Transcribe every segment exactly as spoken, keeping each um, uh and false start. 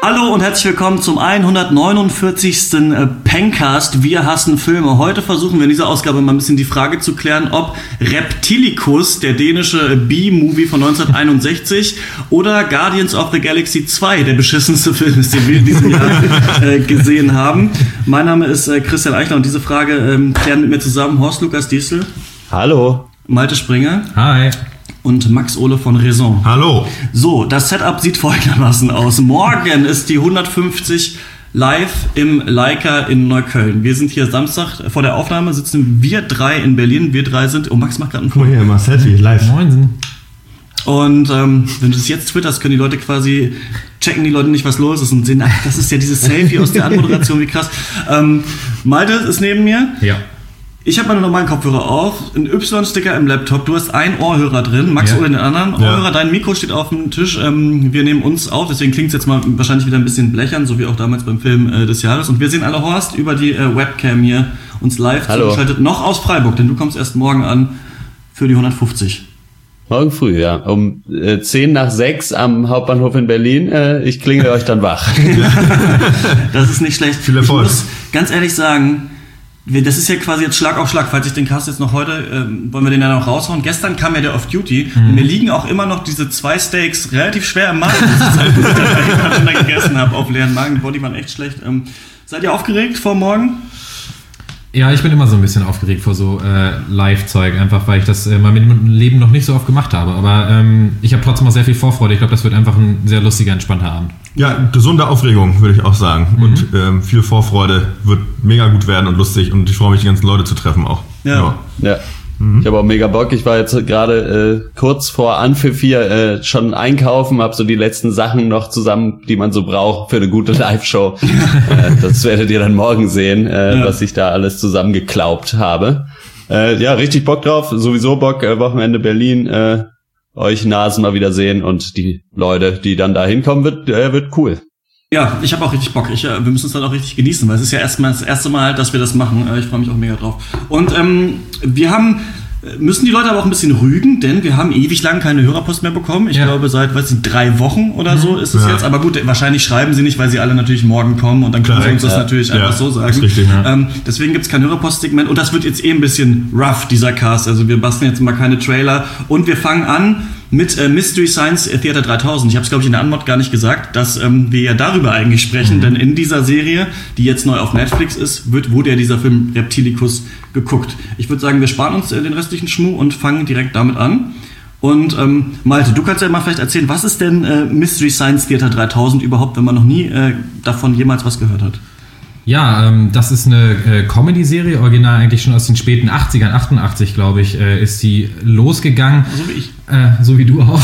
Hallo und herzlich willkommen zum hundertneunundvierzigsten Pencast. Wir hassen Filme. Heute versuchen wir in dieser Ausgabe mal ein bisschen die Frage zu klären, ob Reptilicus, der dänische B-Movie von neunzehnhunderteinundsechzig, oder Guardians of the Galaxy zwei, der beschissenste Film ist, den wir in diesem Jahr äh, gesehen haben. Mein Name ist äh, Christian Eichler und diese Frage ähm, klären mit mir zusammen Horst Lukas Diesel. Hallo. Malte Springer. Hi. Und Max Ole von Raison. Hallo. So, das Setup sieht folgendermaßen aus. Morgen ist die hundertfünfzig live im Leica in Neukölln. Wir sind hier Samstag, vor der Aufnahme sitzen wir drei in Berlin. Wir drei sind, oh Max macht gerade ein Guck mal hier, mal Selfie, live. Moinsen. Und ähm, wenn du das jetzt twitterst, können die Leute quasi, checken die Leute nicht, was los ist und sehen, ach, das ist ja dieses Selfie aus der Anmoderation, wie krass. Ähm, Malte ist neben mir. Ja. Ich habe meine normalen Kopfhörer auf, einen Y-Sticker im Laptop, du hast einen Ohrhörer drin, Max Ja. oder den anderen Ja. Ohrhörer, dein Mikro steht auf dem Tisch, ähm, wir nehmen uns auf, deswegen klingt es jetzt mal wahrscheinlich wieder ein bisschen blechern, so wie auch damals beim Film äh, des Jahres. Und wir sehen alle Horst über die äh, Webcam hier uns live Hallo. zugeschaltet, noch aus Freiburg, denn du kommst erst morgen an für die hundertfünfzig. Morgen früh, ja. Um äh, zehn nach sechs am Hauptbahnhof in Berlin. Äh, ich klingel euch dann wach. Das ist nicht schlecht. Viel Erfolg. Ich muss ganz ehrlich sagen, wir- das ist ja quasi jetzt Schlag auf Schlag. Falls ich den Cast jetzt noch heute, ähm, wollen wir den ja noch raushauen. Gestern kam ja der Off-Duty und mir liegen auch immer noch diese zwei Steaks relativ schwer im Magen. Das ist halt, wo ich dann da gegessen habe auf leeren Magen. Die Body waren echt schlecht. Ähm, seid ihr aufgeregt vor morgen? Ja, ich bin immer so ein bisschen aufgeregt vor so äh, Live-Zeug, einfach weil ich das äh, mal mit dem Leben noch nicht so oft gemacht habe. Aber ähm, ich habe trotzdem auch sehr viel Vorfreude. Ich glaube, das wird einfach ein sehr lustiger, entspannter Abend. Ja, gesunde Aufregung, würde ich auch sagen. Mhm. Und ähm, viel Vorfreude, wird mega gut werden und lustig. Und ich freue mich, die ganzen Leute zu treffen auch. Ja. Ja. Ich habe auch mega Bock. Ich war jetzt gerade äh, kurz vor Anpfiff hier äh, schon einkaufen, habe so die letzten Sachen noch zusammen, die man so braucht für eine gute Live-Show. äh, das werdet ihr dann morgen sehen, äh, Ja. was ich da alles zusammengeklaubt habe. Äh, ja, richtig Bock drauf. Sowieso Bock. Äh, Wochenende Berlin. Äh, euch Nasen mal wieder sehen und die Leute, die dann da hinkommen, wird, äh, wird cool. Ja, ich habe auch richtig Bock. Ich, äh, wir müssen es dann auch richtig genießen, weil es ist ja erstmal das erste Mal, dass wir das machen. Äh, ich freue mich auch mega drauf. Und ähm, wir haben müssen die Leute aber auch ein bisschen rügen, denn wir haben ewig lang keine Hörerpost mehr bekommen. Ich Ja. glaube, seit, weiß nicht, drei Wochen oder so ist es Ja. jetzt. Aber gut, wahrscheinlich schreiben sie nicht, weil sie alle natürlich morgen kommen und dann können Klar, sie uns das ja. natürlich Ja, einfach so sagen. ist richtig, ja. ähm, deswegen gibt's kein Hörerpostsegment und das wird jetzt eh ein bisschen rough, dieser Cast. Also wir basteln jetzt mal keine Trailer und wir fangen an mit äh, Mystery Science Theater dreitausend. Ich habe es, glaube ich, in der Anmod gar nicht gesagt, dass ähm, wir ja darüber eigentlich sprechen, Mhm. denn in dieser Serie, die jetzt neu auf Netflix ist, wird wurde ja dieser Film Reptilicus geguckt. Ich würde sagen, wir sparen uns äh, den restlichen Schmuh und fangen direkt damit an. Und ähm, Malte, du kannst ja mal vielleicht erzählen, was ist denn äh, Mystery Science Theater dreitausend überhaupt, wenn man noch nie äh, davon jemals was gehört hat? Ja, ähm, das ist eine äh, Comedy-Serie, original eigentlich schon aus den späten achtzigern, achtundachtzig, glaube ich, äh, ist die losgegangen. So wie ich. Äh, so wie du auch.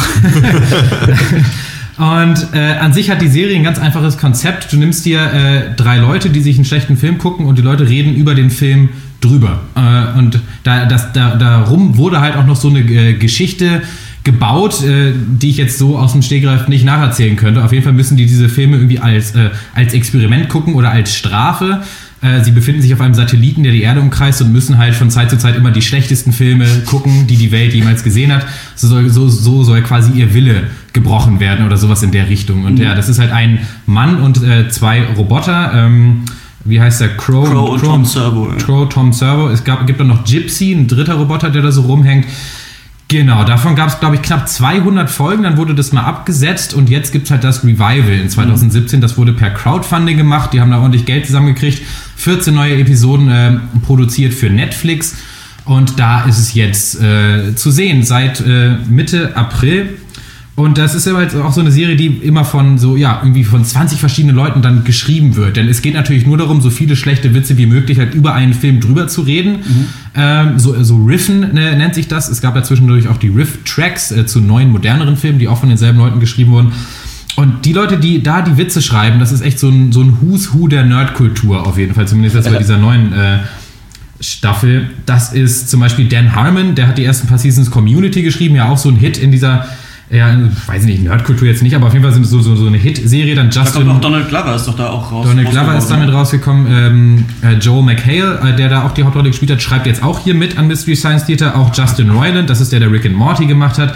Und äh, an sich hat die Serie ein ganz einfaches Konzept. Du nimmst dir äh, drei Leute, die sich einen schlechten Film gucken und die Leute reden über den Film drüber. Äh, und da, das, da, darum wurde halt auch noch so eine äh, Geschichte gebaut, äh, die ich jetzt so aus dem Stegreif nicht nacherzählen könnte. Auf jeden Fall müssen die diese Filme irgendwie als, äh, als Experiment gucken oder als Strafe. Äh, sie befinden sich auf einem Satelliten, der die Erde umkreist und müssen halt von Zeit zu Zeit immer die schlechtesten Filme gucken, die die Welt jemals gesehen hat. So soll, so, so soll quasi ihr Wille gebrochen werden oder sowas in der Richtung. Und ja, das ist halt ein Mann und äh, zwei Roboter. Ähm, wie heißt der? Crow, Crow und Tom Servo. Ja. Crow, Tom Servo. Es gab, gibt dann noch Gypsy, ein dritter Roboter, der da so rumhängt. Genau, davon gab es, glaube ich, knapp zweihundert Folgen, dann wurde das mal abgesetzt und jetzt gibt's halt das Revival in zwanzig siebzehn, das wurde per Crowdfunding gemacht, die haben da ordentlich Geld zusammengekriegt, vierzehn neue Episoden äh, produziert für Netflix und da ist es jetzt äh, zu sehen, seit äh, Mitte April. Und das ist aber jetzt auch so eine Serie, die immer von so, ja, irgendwie von zwanzig verschiedenen Leuten dann geschrieben wird. Denn es geht natürlich nur darum, so viele schlechte Witze wie möglich halt über einen Film drüber zu reden. Mhm. Ähm, so, so Riffen ne, nennt sich das. Es gab ja zwischendurch auch die Riff-Tracks äh, zu neuen, moderneren Filmen, die auch von denselben Leuten geschrieben wurden. Und die Leute, die da die Witze schreiben, das ist echt so ein, so ein Who's Who der Nerdkultur auf jeden Fall. Zumindest jetzt bei dieser neuen äh, Staffel. Das ist zum Beispiel Dan Harmon, der hat die ersten paar Seasons Community geschrieben, ja auch so ein Hit in dieser... Ja, weiß ich nicht, Nerdkultur jetzt nicht, aber auf jeden Fall sind es so, so, so eine Hit-Serie. Dann Da Justin, kommt auch Donald Glover ist doch da auch raus. Donald Glover ist damit rausgekommen. Ähm, äh, Joel McHale, äh, der da auch die Hauptrolle gespielt hat, schreibt jetzt auch hier mit an Mystery Science Theater. Auch Justin Roiland, das ist der, der Rick and Morty gemacht hat.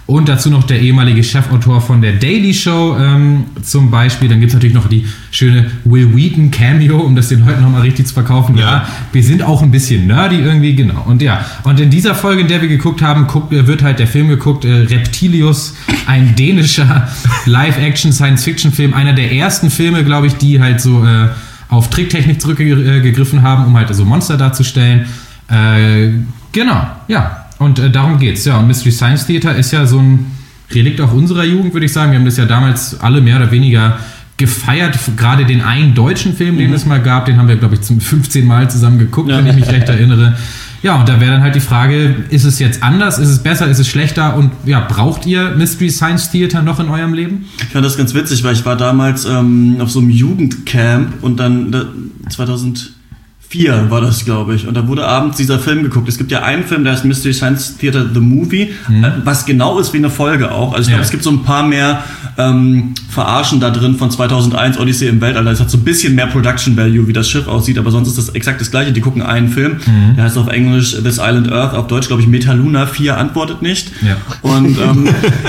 Und dazu noch der ehemalige Chefautor von der Daily Show ähm, zum Beispiel. Dann gibt es natürlich noch die schöne Will Wheaton Cameo, um das den Leuten nochmal richtig zu verkaufen. Ja. ja, wir sind auch ein bisschen nerdy irgendwie, genau. Und ja, und in dieser Folge, in der wir geguckt haben, guckt, wird halt der Film geguckt, äh, Reptilius, ein dänischer Live-Action-Science-Fiction-Film. Einer der ersten Filme, glaube ich, die halt so äh, auf Tricktechnik zurückgegriffen haben, um halt so Monster darzustellen. Äh, genau, ja. Und äh, darum geht's, ja. Und Mystery Science Theater ist ja so ein Relikt auch unserer Jugend, würde ich sagen. Wir haben das ja damals alle mehr oder weniger gefeiert. Gerade den einen deutschen Film, den mhm. es mal gab, den haben wir, glaube ich, zum fünfzehnten Mal zusammen geguckt, ja. wenn ich mich recht erinnere. Ja, und da wäre dann halt die Frage, ist es jetzt anders, ist es besser, ist es schlechter? Und ja, braucht ihr Mystery Science Theater noch in eurem Leben? Ich fand das ganz witzig, weil ich war damals ähm, auf so einem Jugendcamp und dann äh, zweitausendvier war das, glaube ich. Und da wurde abends dieser Film geguckt. Es gibt ja einen Film, der heißt Mystery Science Theater The Movie, mhm. äh, was genau ist wie eine Folge auch. Also ich glaube, ja. es gibt so ein paar mehr ähm, Verarschen da drin von zweitausendeins, Odyssey im Weltall. Das hat so ein bisschen mehr Production Value, wie das Schiff aussieht, aber sonst ist das exakt das Gleiche. Die gucken einen Film, mhm. der heißt auf Englisch This Island Earth, auf Deutsch, glaube ich, Metaluna vier antwortet nicht. Ja. Und ähm,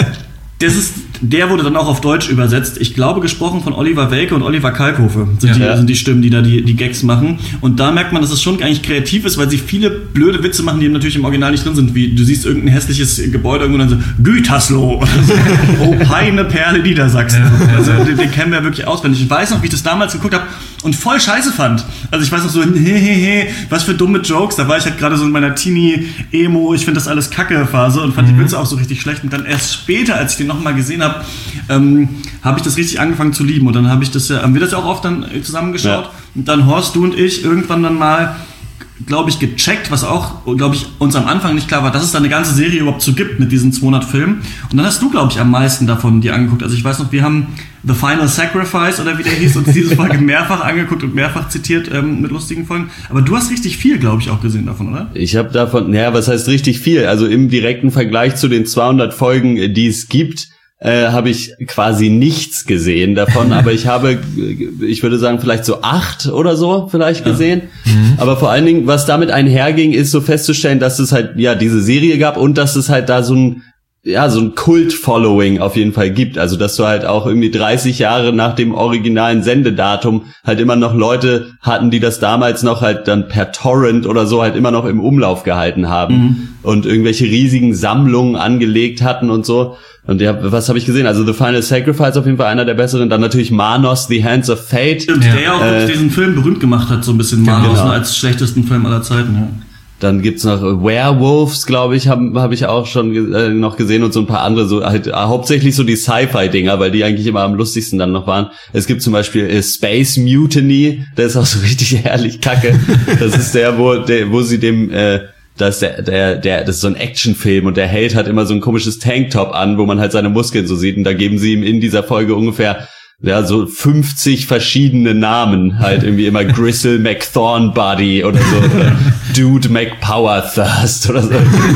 das ist, der wurde dann auch auf Deutsch übersetzt. Ich glaube, gesprochen von Oliver Welke und Oliver Kalkofe sind, ja. die, sind die Stimmen, die da die, die Gags machen. Und da merkt man, dass es schon eigentlich kreativ ist, weil sie viele blöde Witze machen, die natürlich im Original nicht drin sind. Wie du siehst irgendein hässliches Gebäude irgendwo und dann so, Gütersloh. Oder so. Oh, peine Perle Niedersachsen. Ja. Also den, den kennen wir wirklich auswendig. Ich weiß noch, wie ich das damals geguckt habe und voll scheiße fand. Also ich weiß noch so, hehehe, was für dumme Jokes. Da war ich halt gerade so in meiner Teenie-Emo, ich finde das alles Kacke-Phase und fand mhm. die Witze auch so richtig schlecht. Und dann erst später, als ich den nochmal gesehen habe, ähm, habe ich das richtig angefangen zu lieben. Und dann habe ich das ja, haben wir das ja auch oft dann zusammengeschaut. Ja. Und dann Horst, du und ich irgendwann dann mal, glaube ich, gecheckt, was auch, glaube ich, uns am Anfang nicht klar war, dass es da eine ganze Serie überhaupt so gibt mit diesen zweihundert Filmen. Und dann hast du, glaube ich, am meisten davon dir angeguckt. Also ich weiß noch, wir haben The Final Sacrifice oder wie der hieß, uns diese Folge mehrfach angeguckt und mehrfach zitiert ähm, mit lustigen Folgen. Aber du hast richtig viel, glaube ich, auch gesehen davon, oder? Ich habe davon, naja, was heißt richtig viel? Also im direkten Vergleich zu den zweihundert Folgen, die es gibt, äh, habe ich quasi nichts gesehen davon. Aber ich habe, ich würde sagen, vielleicht so acht oder so vielleicht gesehen. Ja. Mhm. Aber vor allen Dingen, was damit einherging, ist so festzustellen, dass es halt ja diese Serie gab und dass es halt da so ein ja, so ein Kult-Following auf jeden Fall gibt. Also, dass du halt auch irgendwie dreißig Jahre nach dem originalen Sendedatum halt immer noch Leute hatten, die das damals noch halt dann per Torrent oder so halt immer noch im Umlauf gehalten haben mhm. und irgendwelche riesigen Sammlungen angelegt hatten und so. Und ja, was habe ich gesehen? Also The Final Sacrifice auf jeden Fall einer der besseren. Dann natürlich Manos, The Hands of Fate. Stimmt, ja. der ja auch äh, diesen Film berühmt gemacht hat, so ein bisschen Manos, genau. als schlechtesten Film aller Zeiten, ja. Dann gibt's noch Werewolves, glaube ich, habe hab ich auch schon äh, noch gesehen und so ein paar andere, so halt äh, hauptsächlich so die Sci-Fi-Dinger, weil die eigentlich immer am lustigsten dann noch waren. Es gibt zum Beispiel äh, Space Mutiny, der ist auch so richtig herrlich kacke. Das ist der, wo der, wo sie dem äh, das ist der, der, der, das ist so ein Actionfilm und der Held hat immer so ein komisches Tanktop an, wo man halt seine Muskeln so sieht und da geben sie ihm in dieser Folge ungefähr ja, so fünfzig verschiedene Namen, halt irgendwie immer Gristle McThornbody oder so, oder Dude McPowerthirst oder so.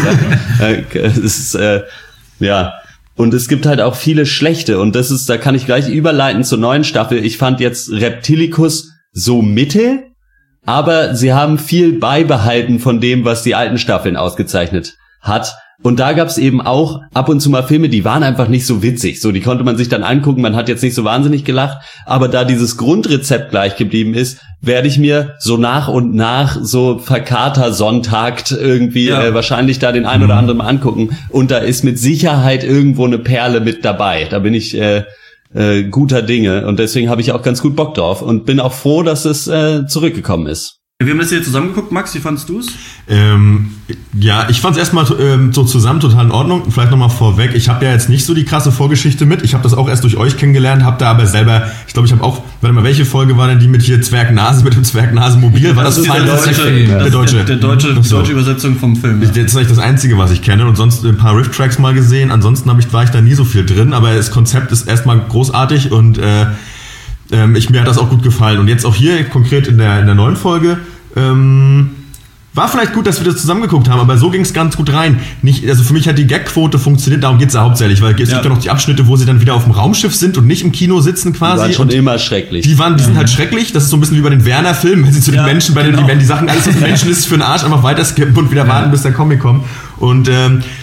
Es ist, äh, ja. Und es gibt halt auch viele schlechte und das ist, da kann ich gleich überleiten zur neuen Staffel. Ich fand jetzt Reptilicus so mittel, aber sie haben viel beibehalten von dem, was die alten Staffeln ausgezeichnet hat. Und da gab's eben auch ab und zu mal Filme, die waren einfach nicht so witzig. So, die konnte man sich dann angucken, man hat jetzt nicht so wahnsinnig gelacht. Aber da dieses Grundrezept gleich geblieben ist, werde ich mir so nach und nach so verkatersonntagt irgendwie ja. äh, wahrscheinlich da den ein oder anderen mal angucken. Und da ist mit Sicherheit irgendwo eine Perle mit dabei. Da bin ich äh, äh, guter Dinge. Und deswegen habe ich auch ganz gut Bock drauf. Und bin auch froh, dass es äh, zurückgekommen ist. Wir haben das hier zusammengeguckt, Max, wie fandest du es? Ähm, ja, ich fand es erstmal ähm, so zusammen total in Ordnung. Vielleicht nochmal vorweg, ich habe ja jetzt nicht so die krasse Vorgeschichte mit. Ich habe das auch erst durch euch kennengelernt, habe da aber selber, ich glaube, ich habe auch, warte mal, welche Folge war denn die mit hier Zwergnase, mit dem Zwergnase-Mobil? War das, das, das, der deutsche, Film. Der, das deutsche, der, der deutsche, die deutsche Übersetzung vom Film. Ja. Das ist eigentlich das Einzige, was ich kenne und sonst ein paar Riff-Tracks mal gesehen. Ansonsten hab ich, war ich da nie so viel drin, aber das Konzept ist erstmal großartig und äh, ähm, ich, mir hat das auch gut gefallen. Und jetzt auch hier konkret in der, in der neuen Folge, Ähm, war vielleicht gut, dass wir das zusammengeguckt haben, aber so ging es ganz gut rein. Nicht, also für mich hat die Gag-Quote funktioniert, darum geht's ja hauptsächlich, weil es ja. gibt ja noch die Abschnitte, wo sie dann wieder auf dem Raumschiff sind und nicht im Kino sitzen quasi. Die waren schon und immer schrecklich. Die waren, die ja. sind halt schrecklich. Das ist so ein bisschen wie bei den Werner-Filmen, wenn sie zu den ja, Menschen, bei genau. den, wenn die Sachen alles, was Menschen ist, für den Arsch einfach weiter skippen und wieder ja. warten, bis der Comic kommt. Und ähm,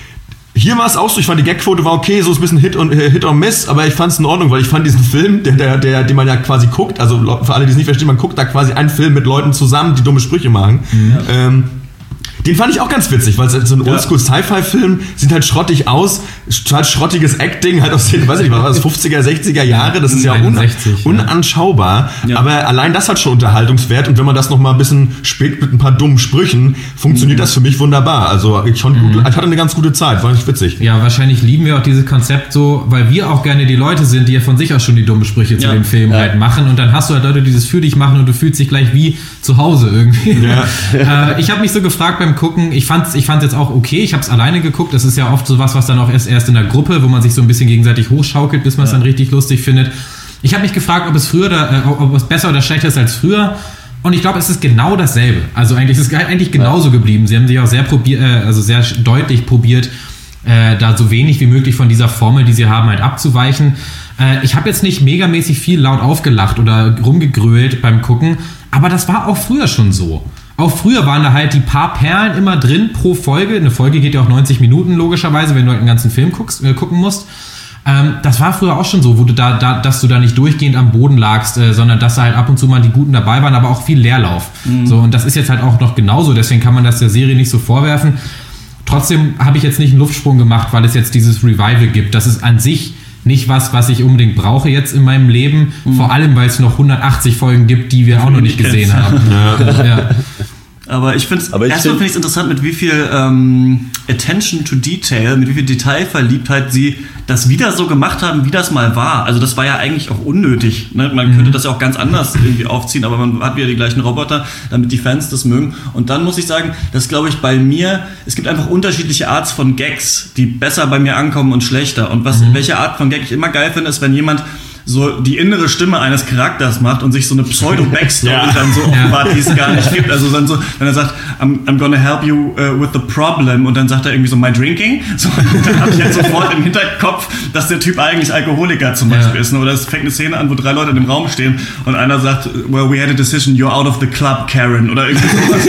Hier war es auch so, ich fand die Gagquote war okay, so ist ein bisschen Hit und Hit or Miss, aber ich fand es in Ordnung, weil ich fand diesen Film, der, der, der, den man ja quasi guckt, also für alle, die es nicht verstehen, man guckt da quasi einen Film mit Leuten zusammen, die dumme Sprüche machen. Ja. Ähm, Den fand ich auch ganz witzig, weil so ein Oldschool-Sci-Fi-Film sieht halt schrottig aus, halt schrottiges Acting, halt aus den, weiß ich nicht, was war das, fünfziger, sechziger Jahre, das ist ja un- unanschaubar, ja. Aber allein das hat schon Unterhaltungswert und wenn man das nochmal ein bisschen spät mit ein paar dummen Sprüchen, funktioniert mhm. das für mich wunderbar. Also ich, fand gut, mhm. ich hatte eine ganz gute Zeit, war nicht witzig. Ja, wahrscheinlich lieben wir auch dieses Konzept so, weil wir auch gerne die Leute sind, die ja von sich aus schon die dummen Sprüche zu ja. dem Film ja. halt machen und dann hast du halt Leute, die das für dich machen und du fühlst dich gleich wie zu Hause irgendwie. Ja. äh, ich habe mich so gefragt beim Gucken, ich fand's, ich fand's jetzt auch okay, ich habe es alleine geguckt, das ist ja oft sowas, was dann auch erst, erst in der Gruppe, wo man sich so ein bisschen gegenseitig hochschaukelt, bis man es ja. dann richtig lustig findet. Ich habe mich gefragt, ob es früher oder, äh, ob es besser oder schlechter ist als früher und ich glaube, es ist genau dasselbe. Also eigentlich ist es eigentlich genauso ja. geblieben. Sie haben sich auch sehr probiert, äh, also sehr deutlich probiert, äh, da so wenig wie möglich von dieser Formel, die sie haben, halt abzuweichen. Äh, ich habe jetzt nicht megamäßig viel laut aufgelacht oder rumgegrölt beim Gucken, aber das war auch früher schon so. Auch früher waren da halt die paar Perlen immer drin pro Folge. Eine Folge geht ja auch neunzig Minuten logischerweise, wenn du halt einen ganzen Film guckst, äh, gucken musst. Ähm, das war früher auch schon so, wo du da, da, dass du da nicht durchgehend am Boden lagst, äh, sondern dass da halt ab und zu mal die Guten dabei waren, aber auch viel Leerlauf. Mhm. So, und das ist jetzt halt auch noch genauso, deswegen kann man das der Serie nicht so vorwerfen. Trotzdem habe ich jetzt nicht einen Luftsprung gemacht, weil es jetzt dieses Revival gibt. Das ist an sich nicht was, was ich unbedingt brauche jetzt in meinem Leben. Mhm. Vor allem, weil es noch hundertachtzig Folgen gibt, die wir auch noch nicht gesehen haben. Ja. Ja. Aber ich finde es, erstmal finde ich es interessant, mit wie viel ähm, Attention to Detail, mit wie viel Detailverliebtheit sie das wieder so gemacht haben, wie das mal war. Also das war ja eigentlich auch unnötig. Ne? Man mhm. könnte das ja auch ganz anders irgendwie aufziehen, aber man hat wieder die gleichen Roboter, damit die Fans das mögen. Und dann muss ich sagen, dass glaube ich bei mir, es gibt einfach unterschiedliche Arts von Gags, die besser bei mir ankommen und schlechter. Und was, mhm. welche Art von Gag ich immer geil finde, ist, wenn jemand so die innere Stimme eines Charakters macht und sich so eine Pseudo-Backstory ja. dann so offenbart, die es gar nicht gibt. Also dann so, wenn er sagt, I'm, I'm gonna help you uh, with the problem und dann sagt er irgendwie so, my drinking. So, dann habe ich halt sofort im Hinterkopf, dass der Typ eigentlich Alkoholiker zum Beispiel ja. ist. Ne? Oder es fängt eine Szene an, wo drei Leute in dem Raum stehen und einer sagt, well, we had a decision, you're out of the club, Karen. Oder irgendwie sowas.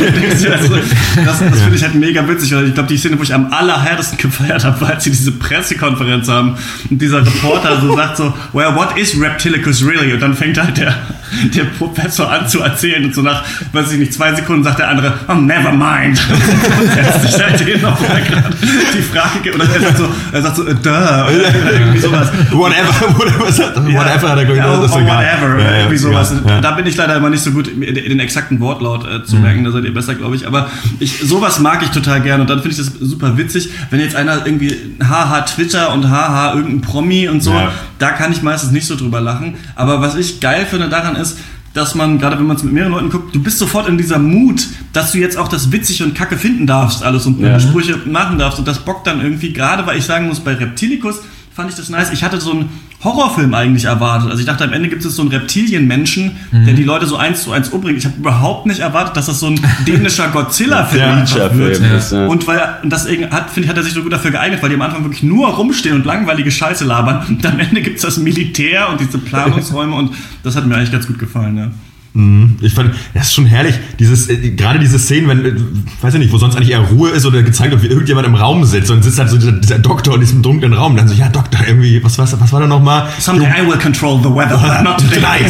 also, das das finde ich halt mega witzig. Weil ich glaube, die Szene, wo ich am allerhärtesten gefeiert habe, war, als sie diese Pressekonferenz haben und dieser Reporter so sagt so, well, what is Reptilicus really? Und dann fängt halt der, der Professor an zu erzählen und so nach, weiß ich nicht, zwei Sekunden sagt der andere, oh, never mind. Und setzt sich halt hin, obwohl er gerade die Frage gibt. Oder er sagt so, er sagt so, duh. Oder irgendwie sowas. Whatever, whatever, whatever hat er glaube ich, ja, das ist egal. Whatever, ja, ja, irgendwie sowas. Ja. Da bin ich leider immer nicht so gut, den exakten Wortlaut äh, zu mhm. merken, da seid ihr besser, glaube ich. Aber ich, sowas mag ich total gerne und dann finde ich das super witzig, wenn jetzt einer irgendwie haha Twitter und haha irgendein Promi und so, ja. da kann ich meistens nicht so drüber lachen. Aber was ich geil finde daran ist, dass man, gerade wenn man es mit mehreren Leuten guckt, du bist sofort in dieser Mut, dass du jetzt auch das witzig und kacke finden darfst, alles und ja. Sprüche machen darfst und das bockt dann irgendwie, gerade weil ich sagen muss, bei Reptilicus fand ich das nice. Ich hatte so einen Horrorfilm eigentlich erwartet. Also ich dachte, am Ende gibt es so einen Reptilienmenschen, mhm. der die Leute so eins zu eins umbringt. Ich habe überhaupt nicht erwartet, dass das so ein dänischer Godzilla-Film ja, wird. Ja. Und weil das hat, finde ich, hat er sich so gut dafür geeignet, weil die am Anfang wirklich nur rumstehen und langweilige Scheiße labern. Und am Ende gibt es das Militär und diese Planungsräume und das hat mir eigentlich ganz gut gefallen, ja. Ich fand, das ist schon herrlich, dieses, äh, gerade diese Szenen, wenn, äh, weiß ich nicht, wo sonst eigentlich eher Ruhe ist oder gezeigt wird, wie irgendjemand im Raum sitzt und sitzt halt so dieser, dieser Doktor in diesem dunklen Raum, dann so, ja Doktor, irgendwie, was, was, was war da nochmal? Someday I will control the weather, but not tonight.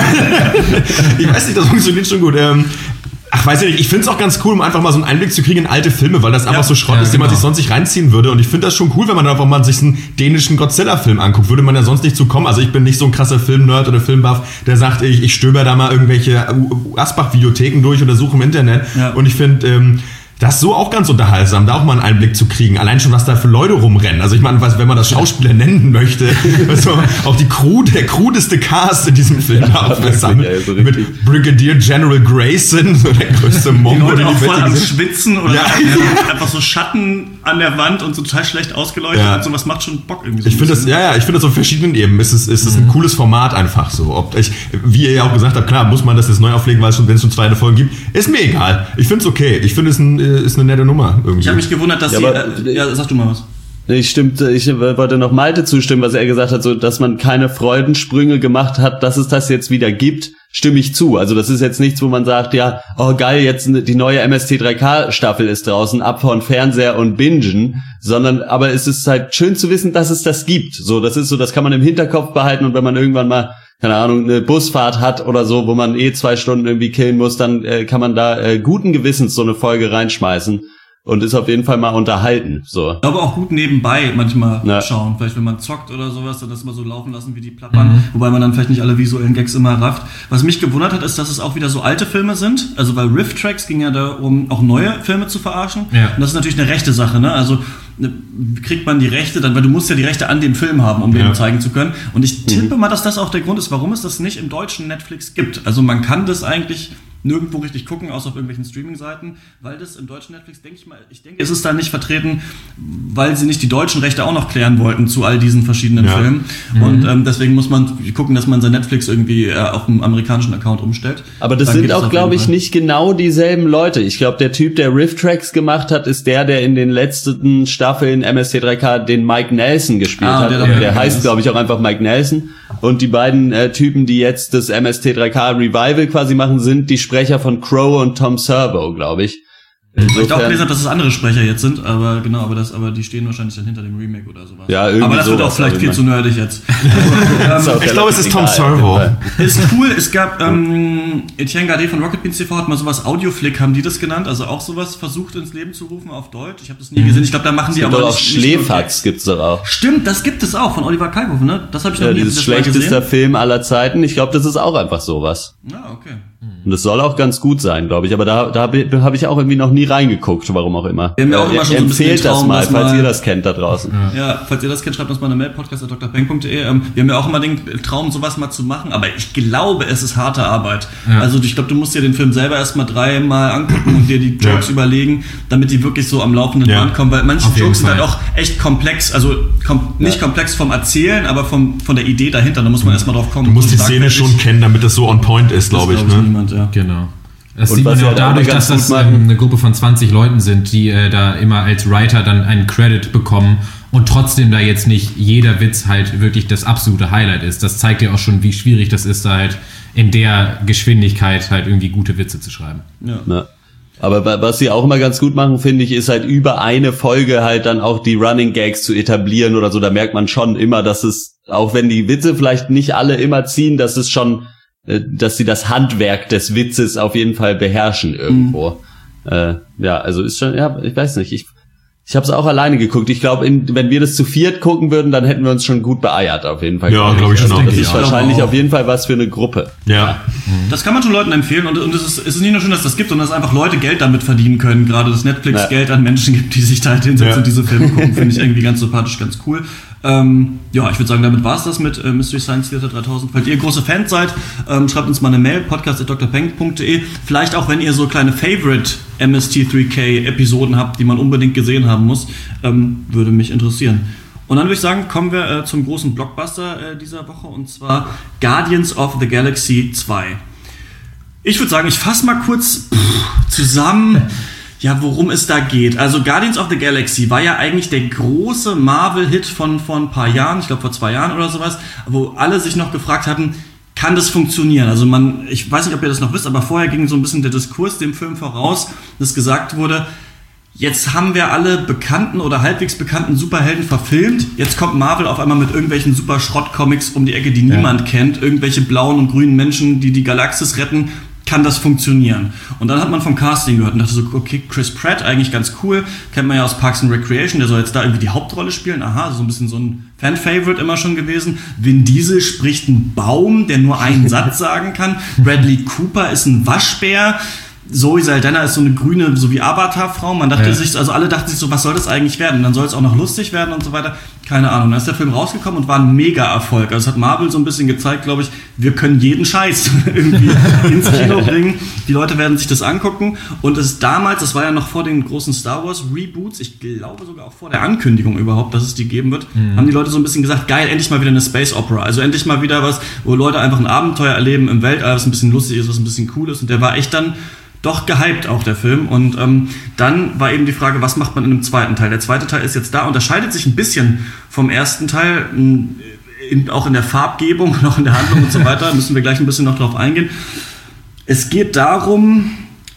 Ich weiß nicht, das funktioniert schon gut. Ähm, Ach, weiß ich nicht, ich finde es auch ganz cool, um einfach mal so einen Einblick zu kriegen in alte Filme, weil das ja, einfach so Schrott ja, ist, den genau. man sich sonst nicht reinziehen würde. Und ich finde das schon cool, wenn man einfach mal sich einen dänischen Godzilla-Film anguckt. Würde man ja sonst nicht zu kommen. Also ich bin nicht so ein krasser Film-Nerd oder Filmbuff, der sagt, ich, ich stöber da mal irgendwelche Asbach-Videotheken durch oder suche im Internet. Ja. Und ich finde, ähm, das ist so auch ganz unterhaltsam, da auch mal einen Einblick zu kriegen. Allein schon, was da für Leute rumrennen. Also ich meine, was, wenn man das Schauspieler nennen möchte, also auch die Crew, der crudeste Cast in diesem Film ja, zusammen. Ja, so mit Brigadier General Grayson, so der größte Mongo. Die Leute auch voll am Schwitzen oder ja. einfach so Schatten an der Wand und so total schlecht ausgeleuchtet ja. und sowas macht schon Bock irgendwie so. Ich finde das, ja, ja, ich finde das auf verschiedenen Ebenen. Es ist, es ist mhm. ein cooles Format einfach so. Ob ich, wie ihr ja auch gesagt habt, klar, muss man das jetzt neu auflegen, weil es schon, wenn es schon zweite Folgen gibt. Ist mir egal. Ich finde es okay. Ich finde es ein ist eine nette Nummer irgendwie. Ich habe mich gewundert, dass ja, sie... Äh, ja, sag du mal was. Ich stimmte, ich wollte noch Malte zustimmen, was er gesagt hat, so, dass man keine Freudensprünge gemacht hat, dass es das jetzt wieder gibt. stimme ich zu. Also das ist jetzt nichts, wo man sagt, ja, oh geil, jetzt die neue M S T drei K Staffel ist draußen, ab von Fernseher und bingen, sondern aber es ist halt schön zu wissen, dass es das gibt. So, das ist so, das kann man im Hinterkopf behalten und wenn man irgendwann mal, keine Ahnung, eine Busfahrt hat oder so, wo man eh zwei Stunden irgendwie killen muss, dann äh, kann man da äh, guten Gewissens so eine Folge reinschmeißen. Und ist auf jeden Fall mal unterhalten, so. Aber auch gut nebenbei manchmal ja. schauen. Vielleicht, wenn man zockt oder sowas, dann das mal so laufen lassen, wie die plappern. Mhm. Wobei man dann vielleicht nicht alle visuellen Gags immer rafft. Was mich gewundert hat, ist, dass es auch wieder so alte Filme sind. Also, weil Riff Tracks ging ja darum, auch neue Filme zu verarschen. Ja. Und das ist natürlich eine rechte Sache, ne? Also, kriegt man die Rechte dann, weil du musst ja die Rechte an dem Film haben, um ja. den zeigen zu können. Und ich tippe mhm. mal, dass das auch der Grund ist, warum es das nicht im deutschen Netflix gibt. Also, man kann das eigentlich nirgendwo richtig gucken, außer auf irgendwelchen Streaming-Seiten, weil das im deutschen Netflix, denke ich mal, ich denke, ist es da nicht vertreten, weil sie nicht die deutschen Rechte auch noch klären wollten zu all diesen verschiedenen ja. Filmen. Mhm. Und ähm, deswegen muss man gucken, dass man sein Netflix irgendwie äh, auf einen amerikanischen Account umstellt. Aber das Dann sind auch, glaube ich, nicht genau dieselben Leute. Ich glaube, der Typ, der Riff Tracks gemacht hat, ist der, der in den letzten Staffeln M S T drei K den Mike Nelson gespielt ah, hat. Der, der, der heißt, glaube ich, auch einfach Mike Nelson. Und die beiden äh, Typen, die jetzt das M S T drei K Revival quasi machen, sind die Sprecher von Crow und Tom Servo, glaube ich. Insofern, ich auch gelesen habe, dass es andere Sprecher jetzt sind, aber genau, aber das, aber die stehen wahrscheinlich dann hinter dem Remake oder sowas. Ja, irgendwie aber das wird auch vielleicht viel zu nerdig jetzt. ähm, ich glaube, es ist Tom Servo. Ist cool. Es gab ähm, Etienne Gardet von Rocket Beans T V hat mal sowas Audioflick, haben die das genannt, also auch sowas versucht ins Leben zu rufen auf Deutsch. Ich habe das nie gesehen. Ich glaube, da machen es die gibt aber auch nicht, Schläferz gibt's doch auch. Stimmt, das gibt es auch von Oliver Kalkofe, ne? Das habe ich noch ja, nie dieses schlechtester Film aller Zeiten. Ich glaube, das ist auch einfach sowas. Ah, okay. Und das soll auch ganz gut sein, glaube ich. Aber da, da habe ich auch irgendwie noch nie reingeguckt, warum auch immer. Wir haben ja auch immer schon so ein bisschen Empfehlt Traum, das mal, falls ihr das kennt da draußen. Ja, ja falls ihr das kennt, schreibt uns mal eine Mail, podcast at d r peng punkt d e. Ähm, wir haben ja auch immer den Traum, sowas mal zu machen. Aber ich glaube, es ist harte Arbeit. Ja. Also ich glaube, du musst dir den Film selber erstmal dreimal angucken und dir die Jokes ja. überlegen, damit die wirklich so am laufenden Band ja. kommen. Weil manche Jokes sind halt auch echt komplex. Also kom- nicht ja. komplex vom Erzählen, aber vom, von der Idee dahinter. Da muss man erstmal drauf kommen. Du musst die Szene schon kennen, damit das so on point ist, glaube ich. Ne? Niemand, ja. Genau. Das und sieht man ja auch dadurch, dass das ähm, eine Gruppe von zwanzig Leuten sind, die äh, da immer als Writer dann einen Credit bekommen und trotzdem da jetzt nicht jeder Witz halt wirklich das absolute Highlight ist. Das zeigt ja auch schon, wie schwierig das ist, da halt in der Geschwindigkeit halt irgendwie gute Witze zu schreiben. Ja. Ja. Aber was sie auch immer ganz gut machen, finde ich, ist halt über eine Folge halt dann auch die Running Gags zu etablieren oder so. Da merkt man schon immer, dass es, auch wenn die Witze vielleicht nicht alle immer ziehen, dass es schon dass sie das Handwerk des Witzes auf jeden Fall beherrschen irgendwo. Mhm. Äh, ja, also ist schon, ja, ich weiß nicht, ich ich habe es auch alleine geguckt. Ich glaube, wenn wir das zu viert gucken würden, dann hätten wir uns schon gut beeiert auf jeden Fall. Ja, glaube ich schon also, auch. Das ist wahrscheinlich auf jeden Fall was für eine Gruppe. Ja. Das kann man schon Leuten empfehlen und, und es, ist, es ist nicht nur schön, dass das gibt, sondern dass einfach Leute Geld damit verdienen können. Gerade dass Netflix ja. Geld an Menschen gibt, die sich da halt hinsetzen ja. und diese Filme gucken, finde ich irgendwie ganz sympathisch, ganz cool. Ähm, ja, ich würde sagen, damit war's das mit äh, Mystery Science Theater dreitausend. Falls ihr große Fans seid, ähm, schreibt uns mal eine Mail, podcast at d r peng punkt d e. Vielleicht auch, wenn ihr so kleine Favorite M S T drei K Episoden habt, die man unbedingt gesehen haben muss, ähm, würde mich interessieren. Und dann würde ich sagen, kommen wir äh, zum großen Blockbuster äh, dieser Woche, und zwar Guardians of the Galaxy zwei. Ich würde sagen, ich fasse mal kurz pff, zusammen, ja, worum es da geht. Also Guardians of the Galaxy war ja eigentlich der große Marvel-Hit von vor ein paar Jahren, ich glaube vor zwei Jahren oder sowas, wo alle sich noch gefragt hatten, kann das funktionieren? Also man, ich weiß nicht, ob ihr das noch wisst, aber vorher ging so ein bisschen der Diskurs dem Film voraus, dass gesagt wurde, jetzt haben wir alle bekannten oder halbwegs bekannten Superhelden verfilmt, jetzt kommt Marvel auf einmal mit irgendwelchen super Schrott-Comics um die Ecke, die niemand ja. kennt, irgendwelche blauen und grünen Menschen, die die Galaxis retten. Kann das funktionieren? Und dann hat man vom Casting gehört und dachte so, okay, Chris Pratt, eigentlich ganz cool, kennt man ja aus Parks and Recreation, der soll jetzt da irgendwie die Hauptrolle spielen, aha, so ein bisschen so ein Fan-Favorite immer schon gewesen. Vin Diesel spricht einen Baum, der nur einen Satz sagen kann. Bradley Cooper ist ein Waschbär. Zoe Saldana ist so eine grüne, so wie Avatar-Frau. Man dachte ja. sich, also alle dachten sich so, was soll das eigentlich werden? Und dann soll es auch noch lustig werden und so weiter. Keine Ahnung. Dann ist der Film rausgekommen und war ein Mega-Erfolg. Also es hat Marvel so ein bisschen gezeigt, glaube ich, wir können jeden Scheiß irgendwie ins Kino bringen. Die Leute werden sich das angucken. Und es ist damals, das war ja noch vor den großen Star Wars Reboots, ich glaube sogar auch vor der Ankündigung überhaupt, dass es die geben wird, mhm. haben die Leute so ein bisschen gesagt, geil, endlich mal wieder eine Space Opera. Also endlich mal wieder was, wo Leute einfach ein Abenteuer erleben im Weltall, was ein bisschen lustig ist, was ein bisschen cool ist. Und der war echt dann doch gehypt, auch der Film. Und ähm, dann war eben die Frage, was macht man in einem zweiten Teil? Der zweite Teil ist jetzt da, unterscheidet sich ein bisschen vom ersten Teil. in, auch in der Farbgebung, noch in der Handlung und so weiter, müssen wir gleich ein bisschen noch drauf eingehen. Es geht darum,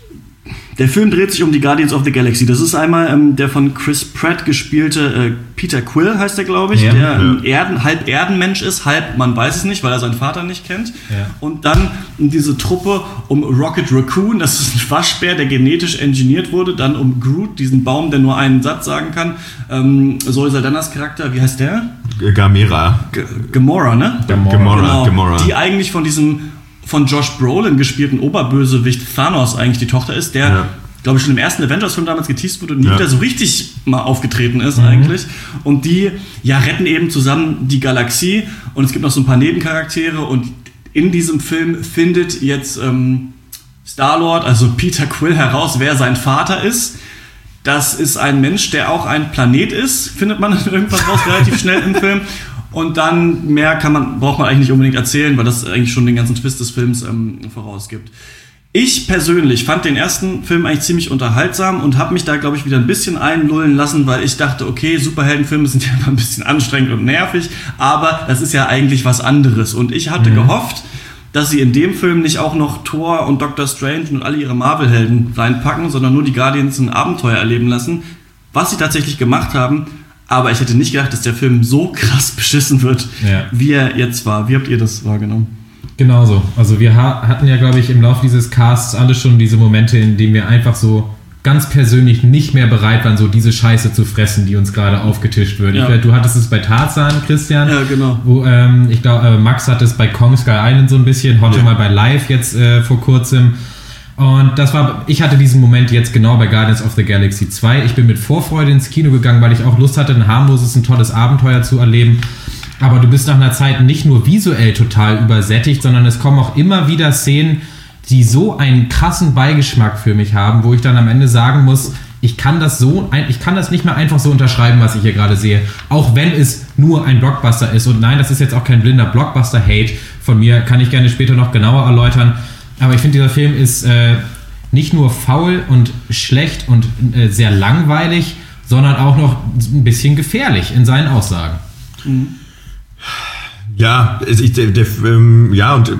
der Film dreht sich um die Guardians of the Galaxy. Das ist einmal ähm, der von Chris Pratt gespielte äh, Peter Quill, heißt der, glaube ich, ja, der ja. ein Erden, halb Erdenmensch ist, halb, man weiß es nicht, weil er seinen Vater nicht kennt. Ja. Und dann diese Truppe um Rocket Raccoon, das ist ein Waschbär, der genetisch engineert wurde, dann um Groot, diesen Baum, der nur einen Satz sagen kann. Ähm, Zoe Saldanas Charakter, wie heißt der? Gamera. G- Gamora, ne? Gamora. Gamora. Genau, Gamora. Die eigentlich von diesem von Josh Brolin gespielten Oberbösewicht Thanos eigentlich die Tochter ist, der, ja. glaube ich, schon im ersten Avengers-Film damals geteased wurde und nie ja. wieder so richtig mal aufgetreten ist mhm. eigentlich. Und die ja retten eben zusammen die Galaxie und es gibt noch so ein paar Nebencharaktere und in diesem Film findet jetzt ähm, Star-Lord, also Peter Quill, heraus, wer sein Vater ist. Das ist ein Mensch, der auch ein Planet ist, findet man irgendwas raus relativ schnell im Film. Und dann mehr kann man, braucht man eigentlich nicht unbedingt erzählen, weil das eigentlich schon den ganzen Twist des Films ähm, vorausgibt. Ich persönlich fand den ersten Film eigentlich ziemlich unterhaltsam und habe mich da, glaube ich, wieder ein bisschen einlullen lassen, weil ich dachte, okay, Superheldenfilme sind ja immer ein bisschen anstrengend und nervig, aber das ist ja eigentlich was anderes. Und ich hatte mhm. gehofft, dass sie in dem Film nicht auch noch Thor und Doctor Strange und alle ihre Marvel-Helden reinpacken, sondern nur die Guardians ein Abenteuer erleben lassen, was sie tatsächlich gemacht haben. Aber ich hätte nicht gedacht, dass der Film so krass beschissen wird, ja. wie er jetzt war. Wie habt ihr das wahrgenommen? Genauso. Also wir ha- hatten ja, glaube ich, im Laufe dieses Casts alle schon diese Momente, in denen wir einfach so ganz persönlich nicht mehr bereit waren, so diese Scheiße zu fressen, die uns gerade aufgetischt wird. Ja. Ich, du hattest es bei Tarzan, Christian. Ja, genau. Wo, ähm, ich glaube, äh, Max hatte es bei Kong Skull Island so ein bisschen, heute ja. mal bei Live jetzt äh, vor kurzem. Und das war, ich hatte diesen Moment jetzt genau bei Guardians of the Galaxy zwei. Ich bin mit Vorfreude ins Kino gegangen, weil ich auch Lust hatte, ein harmloses, ein tolles Abenteuer zu erleben. Aber du bist nach einer Zeit nicht nur visuell total übersättigt, sondern es kommen auch immer wieder Szenen, die so einen krassen Beigeschmack für mich haben, wo ich dann am Ende sagen muss, ich kann das so, ich kann das nicht mehr einfach so unterschreiben, was ich hier gerade sehe. Auch wenn es nur ein Blockbuster ist. Und nein, das ist jetzt auch kein blinder Blockbuster-Hate von mir, kann ich gerne später noch genauer erläutern. Aber ich finde, dieser Film ist äh, nicht nur faul und schlecht und äh, sehr langweilig, sondern auch noch ein bisschen gefährlich in seinen Aussagen. Mhm. Ja, ich, der, der, ähm, ja, und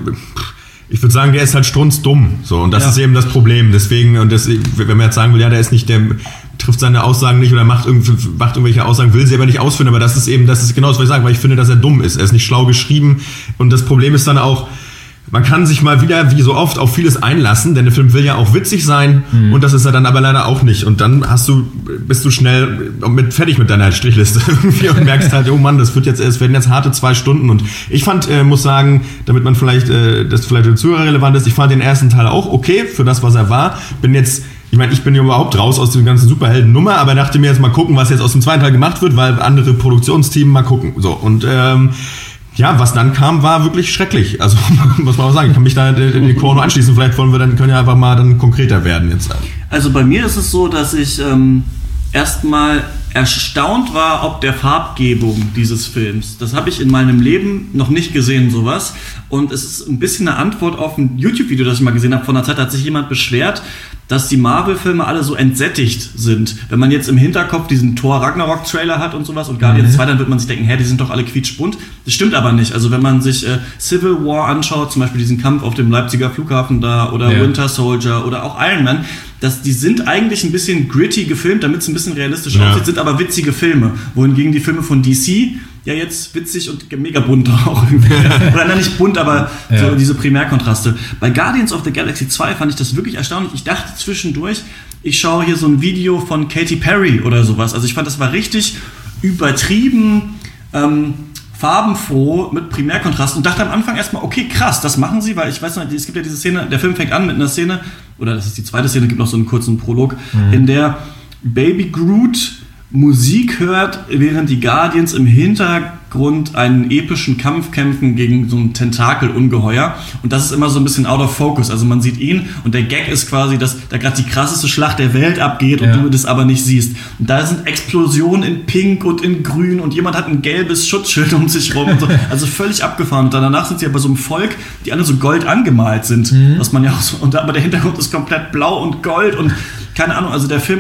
ich würde sagen, der ist halt strunzdumm. So, und das ja. ist eben das Problem. Deswegen, und das, wenn man jetzt sagen will, ja, der ist nicht, der trifft seine Aussagen nicht oder macht, macht irgendwelche Aussagen, will sie aber nicht ausführen, aber das ist eben, das ist genau das, was ich sage, weil ich finde, dass er dumm ist. Er ist nicht schlau geschrieben. Und das Problem ist dann auch, man kann sich mal wieder, wie so oft, auf vieles einlassen, denn der Film will ja auch witzig sein mhm. und das ist er dann aber leider auch nicht. Und dann hast du, bist du schnell mit, fertig mit deiner Strichliste irgendwie und merkst halt, oh Mann, das wird jetzt, es werden jetzt harte zwei Stunden. Und ich fand, äh, muss sagen, damit man vielleicht, äh, das vielleicht für den Zuhörer relevant ist, ich fand den ersten Teil auch okay für das, was er war. Bin jetzt, ich meine, ich bin ja überhaupt raus aus dem ganzen Superhelden-Nummer, aber dachte mir jetzt mal gucken, was jetzt aus dem zweiten Teil gemacht wird, weil andere Produktionsteams mal gucken. So, und ähm, ja, was dann kam, war wirklich schrecklich. Also, muss man auch sagen, ich kann mich da in die Chrono anschließen. Vielleicht wollen wir dann, können ja einfach mal dann konkreter werden jetzt. Also bei mir ist es so, dass ich ähm, erstmal erstaunt war, ob der Farbgebung dieses Films. Das habe ich in meinem Leben noch nicht gesehen, sowas. Und es ist ein bisschen eine Antwort auf ein YouTube-Video, das ich mal gesehen habe. Vor einer Zeit hat sich jemand beschwert, dass die Marvel-Filme alle so entsättigt sind. Wenn man jetzt im Hinterkopf diesen Thor Ragnarok-Trailer hat und sowas und Guardians mhm. zwei, dann wird man sich denken, hä, die sind doch alle quietschbunt. Das stimmt aber nicht. Also wenn man sich äh, Civil War anschaut, zum Beispiel diesen Kampf auf dem Leipziger Flughafen da oder ja. Winter Soldier oder auch Iron Man, das, die sind eigentlich ein bisschen gritty gefilmt, damit es ein bisschen realistisch ja. aussieht, sind aber witzige Filme. Wohingegen die Filme von D C ja jetzt witzig und mega bunt auch irgendwie. Oder nein, nicht bunt, aber ja. so diese Primärkontraste. Bei Guardians of the Galaxy zwei fand ich das wirklich erstaunlich. Ich dachte zwischendurch, ich schaue hier so ein Video von Katy Perry oder sowas. Also ich fand, das war richtig übertrieben, ähm, farbenfroh mit Primärkontrast und dachte am Anfang erstmal, okay, krass, das machen sie, weil ich weiß noch, es gibt ja diese Szene, der Film fängt an mit einer Szene, oder das ist die zweite Szene, gibt noch so einen kurzen Prolog, mhm. in der Baby Groot Musik hört, während die Guardians im Hintergrund einen epischen Kampf kämpfen gegen so ein Tentakelungeheuer. Und das ist immer so ein bisschen out of focus. Also man sieht ihn und der Gag ist quasi, dass da gerade die krasseste Schlacht der Welt abgeht und ja. du das aber nicht siehst. Und da sind Explosionen in Pink und in Grün und jemand hat ein gelbes Schutzschild um sich rum. Und so. Also völlig abgefahren. Und danach sind sie ja bei so einem Volk, die alle so gold angemalt sind. Mhm. Was man ja auch so, und aber der Hintergrund ist komplett blau und gold und keine Ahnung. Also der Film ist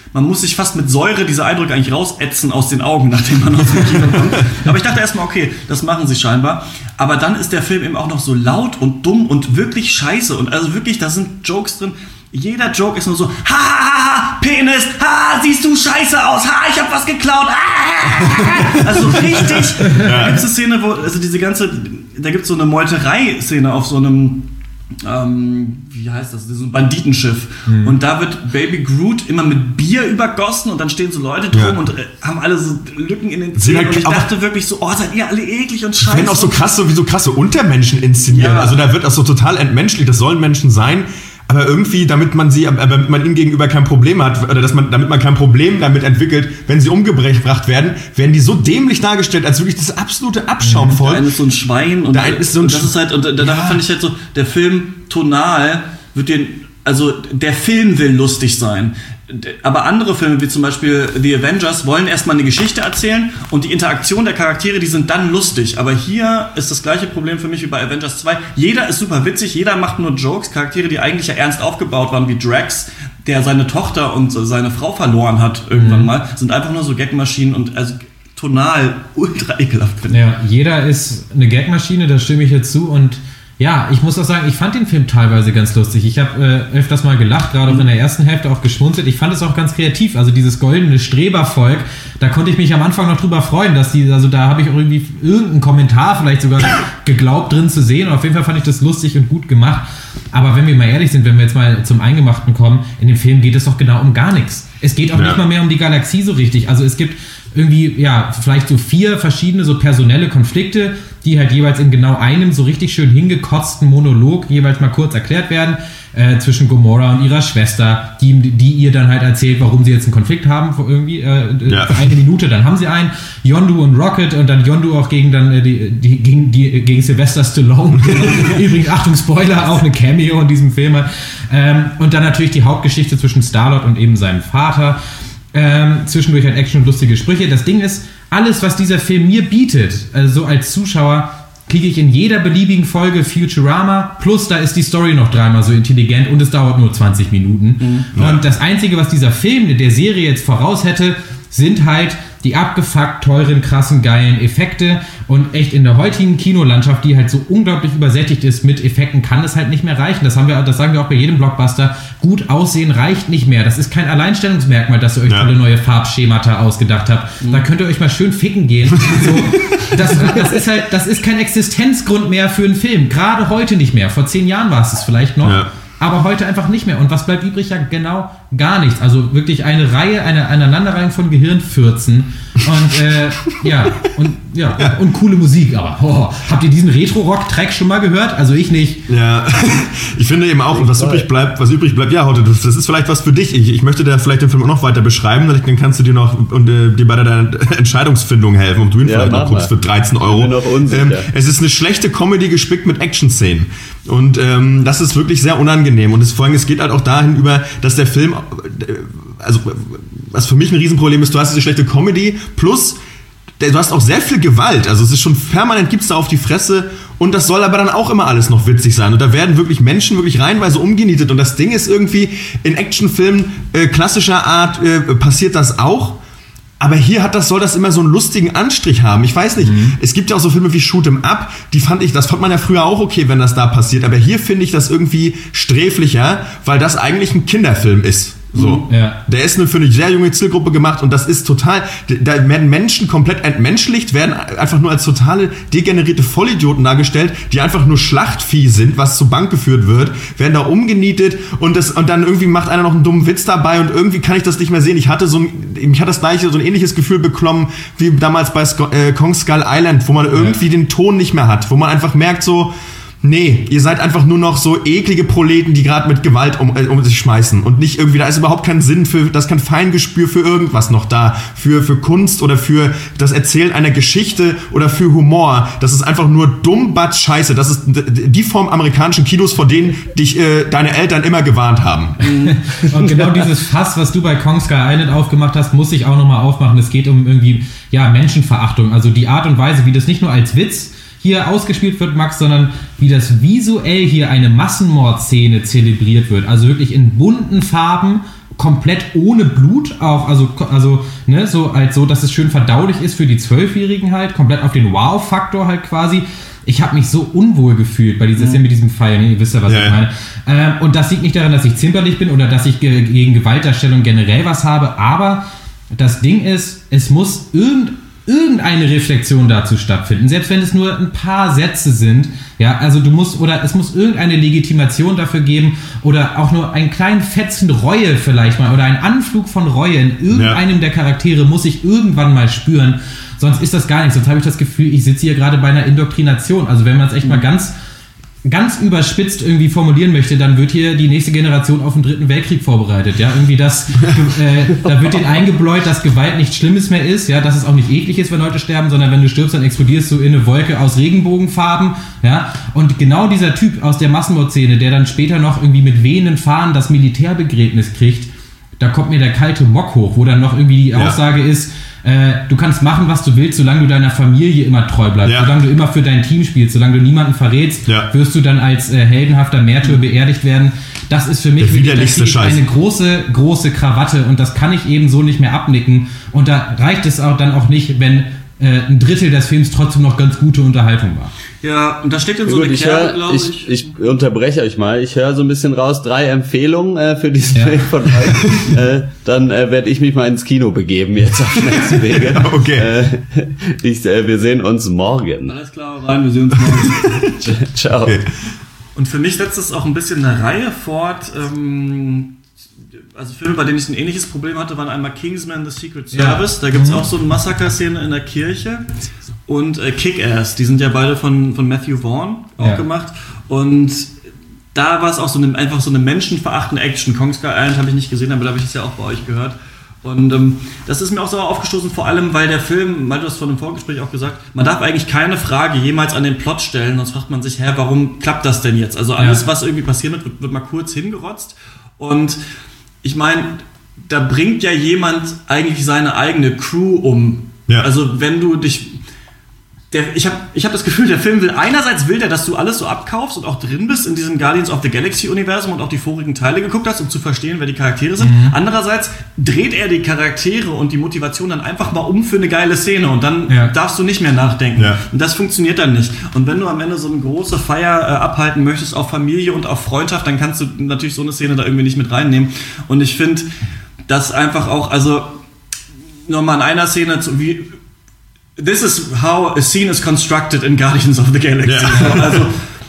man muss sich fast mit Säure diese Eindrücke eigentlich rausätzen aus den Augen, nachdem man aus dem Kino kommt. Aber ich dachte erstmal, okay, das machen sie scheinbar. Aber dann ist der Film eben auch noch so laut und dumm und wirklich scheiße. Und also wirklich, da sind Jokes drin. Jeder Joke ist nur so, ha, ha, ha, Penis, ha, siehst du scheiße aus, ha, ich hab was geklaut, ah, also richtig. Da gibt's eine Szene, wo, also diese ganze, da gibt's so eine Meuterei-Szene auf so einem, ähm, wie heißt das, so ein Banditenschiff. Mhm. Und da wird Baby Groot immer mit Bier übergossen und dann stehen so Leute drum ja. und äh, haben alle so Lücken in den Zähnen. Und ich dachte wirklich so, oh, seid ihr alle eklig und scheiße. Die werden auch so krass, so wie so krasse Untermenschen inszenieren. Ja. Also da wird das so total entmenschlich, das sollen Menschen sein. Aber irgendwie, damit man sie, damit man ihnen gegenüber kein Problem hat, oder dass man, damit man kein Problem damit entwickelt, wenn sie umgebracht werden, werden die so dämlich dargestellt, als wirklich das absolute Abschaumvolk. Der eine ist so ein Schwein und, der eine ist so ein und das ist halt, und da, da fand ich halt so, der Film tonal wird den, also der Film will lustig sein. Aber andere Filme, wie zum Beispiel The Avengers, wollen erstmal eine Geschichte erzählen und die Interaktion der Charaktere, die sind dann lustig. Aber hier ist das gleiche Problem für mich wie bei Avengers zwei. Jeder ist super witzig, jeder macht nur Jokes. Charaktere, die eigentlich ja ernst aufgebaut waren, wie Drax, der seine Tochter und seine Frau verloren hat irgendwann mhm. mal, sind einfach nur so Gagmaschinen und also tonal ultra ekelhaft, finde ich. Ja, jeder ist eine Gagmaschine, da stimme ich jetzt zu und ja, ich muss auch sagen, ich fand den Film teilweise ganz lustig. Ich habe äh, öfters mal gelacht, gerade auch in der ersten Hälfte auch geschmunzelt. Ich fand es auch ganz kreativ. Also dieses goldene Strebervolk, da konnte ich mich am Anfang noch drüber freuen, dass die, also da habe ich auch irgendwie irgendeinen Kommentar vielleicht sogar geglaubt drin zu sehen. Und auf jeden Fall fand ich das lustig und gut gemacht. Aber wenn wir mal ehrlich sind, wenn wir jetzt mal zum Eingemachten kommen, in dem Film geht es doch genau um gar nichts. Es geht auch ja. nicht mal mehr um die Galaxie so richtig. Also es gibt irgendwie, ja, vielleicht so vier verschiedene so personelle Konflikte, die halt jeweils in genau einem so richtig schön hingekotzten Monolog jeweils mal kurz erklärt werden, äh, zwischen Gamora und ihrer Schwester, die, die ihr dann halt erzählt, warum sie jetzt einen Konflikt haben, für irgendwie äh, ja. für eine Minute, dann haben sie einen, Yondu und Rocket und dann Yondu auch gegen dann äh, die, die, gegen, die, gegen Sylvester Stallone. Übrigens, Achtung, Spoiler, auch eine Cameo in diesem Film. Ähm, und dann natürlich die Hauptgeschichte zwischen Star-Lord und eben seinem Vater. Ähm, zwischendurch halt Action und lustige Sprüche. Das Ding ist, alles, was dieser Film mir bietet, also so als Zuschauer, kriege ich in jeder beliebigen Folge Futurama, plus da ist die Story noch dreimal so intelligent und es dauert nur zwanzig Minuten. Mhm. Und das Einzige, was dieser Film der Serie jetzt voraus hätte, sind halt die abgefuckt teuren, krassen, geilen Effekte und echt in der heutigen Kinolandschaft, die halt so unglaublich übersättigt ist mit Effekten, kann das halt nicht mehr reichen. Das haben wir, das sagen wir auch bei jedem Blockbuster. Gut aussehen reicht nicht mehr. Das ist kein Alleinstellungsmerkmal, dass ihr euch ja. tolle neue Farbschemata ausgedacht habt. Mhm. Da könnt ihr euch mal schön ficken gehen. So, das, das ist halt, das ist kein Existenzgrund mehr für einen Film. Gerade heute nicht mehr. Vor zehn Jahren war es es vielleicht noch. Ja. Aber heute einfach nicht mehr. Und was bleibt übrig? Ja, genau gar nichts. Also wirklich eine Reihe, eine Aneinanderreihung von Gehirnfürzen. Und äh, ja, und ja, ja. Und, und coole Musik. Aber oh, habt ihr diesen Retro-Rock-Track schon mal gehört? Also ich nicht. Ja, ich finde eben auch, und was übrig bleibt, was übrig bleibt, ja, Hotte, das ist vielleicht was für dich. Ich, ich möchte da vielleicht den Film auch noch weiter beschreiben, dann kannst du dir noch und, äh, dir bei deiner Entscheidungsfindung helfen, ob du ihn ja, vielleicht noch guckst für dreizehn Euro. Ähm, es ist eine schlechte Comedy gespickt mit Action-Szenen. Und ähm, das ist wirklich sehr unangenehm. Und es, vor allem, es geht halt auch dahin über, dass der Film, also was für mich ein Riesenproblem ist, du hast diese schlechte Comedy plus du hast auch sehr viel Gewalt. Also es ist schon permanent, gibt's da auf die Fresse und das soll aber dann auch immer alles noch witzig sein. Und da werden wirklich Menschen wirklich reihenweise umgenietet. Und das Ding ist irgendwie, in Actionfilmen äh, klassischer Art äh, passiert das auch. Aber hier hat das, soll das immer so einen lustigen Anstrich haben. Ich weiß nicht, mhm. es gibt ja auch so Filme wie Shoot 'em Up, die fand ich, das fand man ja früher auch okay, wenn das da passiert. Aber hier finde ich das irgendwie sträflicher, weil das eigentlich ein Kinderfilm ist. So. Ja. Der ist nur für eine sehr junge Zielgruppe gemacht und das ist total, da werden Menschen komplett entmenschlicht, werden einfach nur als totale degenerierte Vollidioten dargestellt, die einfach nur Schlachtvieh sind, was zur Bank geführt wird, werden da umgenietet und das, und dann irgendwie macht einer noch einen dummen Witz dabei und irgendwie kann ich das nicht mehr sehen. Ich hatte so ein, ich hatte das gleiche, so ein ähnliches Gefühl bekommen, wie damals bei Sk- äh, Kong Skull Island, wo man irgendwie ja. den Ton nicht mehr hat, wo man einfach merkt so, nee, ihr seid einfach nur noch so eklige Proleten, die gerade mit Gewalt um, um sich schmeißen und nicht irgendwie, da ist überhaupt kein Sinn für, da ist kein Feingespür für irgendwas noch da, für, für Kunst oder für das Erzählen einer Geschichte oder für Humor. Das ist einfach nur dumm, batz, scheiße. Das ist die Form amerikanischen Kinos, vor denen dich äh, deine Eltern immer gewarnt haben. Und genau dieses Fass, was du bei Kong Skull Island aufgemacht hast, muss ich auch nochmal aufmachen. Es geht um irgendwie, ja, Menschenverachtung. Also die Art und Weise, wie das nicht nur als Witz hier ausgespielt wird, Max, sondern wie das visuell hier eine Massenmordszene zelebriert wird. Also wirklich in bunten Farben komplett ohne Blut, auch, also, also ne, so, als so, dass es schön verdaulich ist für die Zwölfjährigen halt, komplett auf den Wow-Faktor halt quasi. Ich habe mich so unwohl gefühlt bei dieser Szene mit diesem Pfeil, ne? Ihr wisst ja, was ja, ich meine. Ähm, und das liegt nicht daran, dass ich zimperlich bin oder dass ich ge- gegen Gewaltdarstellung generell was habe, aber das Ding ist, es muss irgend, irgendeine Reflexion dazu stattfinden, selbst wenn es nur ein paar Sätze sind. Ja, also du musst, oder es muss irgendeine Legitimation dafür geben oder auch nur einen kleinen Fetzen Reue vielleicht mal oder ein Anflug von Reue in irgendeinem ja. der Charaktere muss ich irgendwann mal spüren. Sonst ist das gar nichts. Sonst habe ich das Gefühl, ich sitze hier gerade bei einer Indoktrination. Also wenn man es echt mal ganz, ganz überspitzt irgendwie formulieren möchte, dann wird hier die nächste Generation auf den Dritten Weltkrieg vorbereitet. Ja, irgendwie das, äh, da wird denen eingebläut, dass Gewalt nichts Schlimmes mehr ist. Ja, dass es auch nicht eklig ist, wenn Leute sterben, sondern wenn du stirbst, dann explodierst du in eine Wolke aus Regenbogenfarben. Ja, und genau dieser Typ aus der Massenmordszene, der dann später noch irgendwie mit wehenden Fahnen das Militärbegräbnis kriegt, da kommt mir der kalte Mock hoch, wo dann noch irgendwie die ja. Aussage ist, äh, du kannst machen, was du willst, solange du deiner Familie immer treu bleibst, ja. solange du immer für dein Team spielst, solange du niemanden verrätst, ja. wirst du dann als äh, heldenhafter Märtyrer beerdigt werden. Das ist für mich der widerlichste Scheiß. Eine große, große Krawatte und das kann ich eben so nicht mehr abnicken. Und da reicht es auch dann auch nicht, wenn äh, ein Drittel des Films trotzdem noch ganz gute Unterhaltung war. Ja, und da steckt in so eine Kerbe, glaube ich. Ich, ich unterbreche euch mal. Ich höre so ein bisschen raus, drei Empfehlungen äh, für diesen ja. Film von euch. äh, dann äh, werde ich mich mal ins Kino begeben, jetzt auf schnellsten Wege. Okay. Äh, ich, äh, wir sehen uns morgen. Alles klar, rein, wir sehen uns morgen. Ciao. Okay. Und für mich setzt es auch ein bisschen eine Reihe fort. Ähm, also Filme, bei denen ich ein ähnliches Problem hatte, waren einmal Kingsman: The Secret Service. Ja. Da gibt es mhm. auch so eine Massaker-Szene in der Kirche. Und äh, Kick-Ass, die sind ja beide von, von Matthew Vaughn auch ja. gemacht. Und da war es auch so eine, einfach so eine menschenverachtende Action. Kong Skull Island habe ich nicht gesehen, aber da habe ich es ja auch bei euch gehört. Und ähm, das ist mir auch so aufgestoßen, vor allem, weil der Film, weil du hast vor dem Vorgespräch auch gesagt, man darf eigentlich keine Frage jemals an den Plot stellen, sonst fragt man sich, hä, warum klappt das denn jetzt? Also alles, ja. was irgendwie passiert wird, wird, wird mal kurz hingerotzt. Und ich meine, da bringt ja jemand eigentlich seine eigene Crew um. Ja. Also wenn du dich... Der, ich habe ich hab das Gefühl, der Film will, einerseits will der, dass du alles so abkaufst und auch drin bist in diesem Guardians of the Galaxy Universum und auch die vorigen Teile geguckt hast, um zu verstehen, wer die Charaktere sind. Mhm. Andererseits dreht er die Charaktere und die Motivation dann einfach mal um für eine geile Szene und dann ja. darfst du nicht mehr nachdenken. Ja. Und das funktioniert dann nicht. Und wenn du am Ende so eine große Feier äh, abhalten möchtest auf Familie und auf Freundschaft, dann kannst du natürlich so eine Szene da irgendwie nicht mit reinnehmen. Und ich finde, das einfach auch, also nochmal in einer Szene, zu, wie This is how a scene is constructed in Guardians of the Galaxy. Ja. Also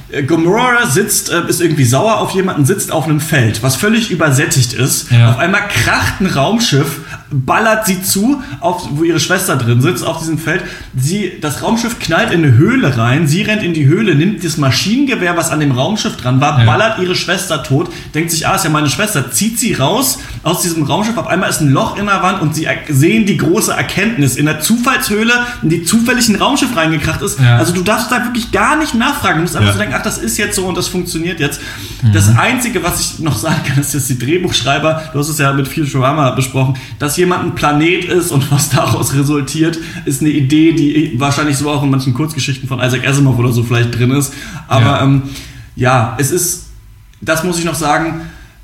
Gamora sitzt, äh, ist irgendwie sauer auf jemanden, sitzt auf einem Feld, was völlig übersättigt ist. Ja. Auf einmal kracht ein Raumschiff, ballert sie zu, auf, wo ihre Schwester drin sitzt, auf diesem Feld. Sie, das Raumschiff knallt in eine Höhle rein, sie rennt in die Höhle, nimmt das Maschinengewehr, was an dem Raumschiff dran war, ja. ballert ihre Schwester tot, denkt sich, ah, ist ja meine Schwester, zieht sie raus aus diesem Raumschiff, auf einmal ist ein Loch in der Wand und sie sehen die große Erkenntnis in der Zufallshöhle, in die zufällig ein Raumschiff reingekracht ist. Ja. Also du darfst da wirklich gar nicht nachfragen, du musst einfach ja. so denken, ach, das ist jetzt so und das funktioniert jetzt. Mhm. Das Einzige, was ich noch sagen kann, ist, dass die Drehbuchschreiber, du hast es ja mit viel Futurama besprochen, dass jemand ein Planet ist und was daraus resultiert, ist eine Idee, die wahrscheinlich so auch in manchen Kurzgeschichten von Isaac Asimov oder so vielleicht drin ist. Aber ja, ähm, ja es ist, das muss ich noch sagen,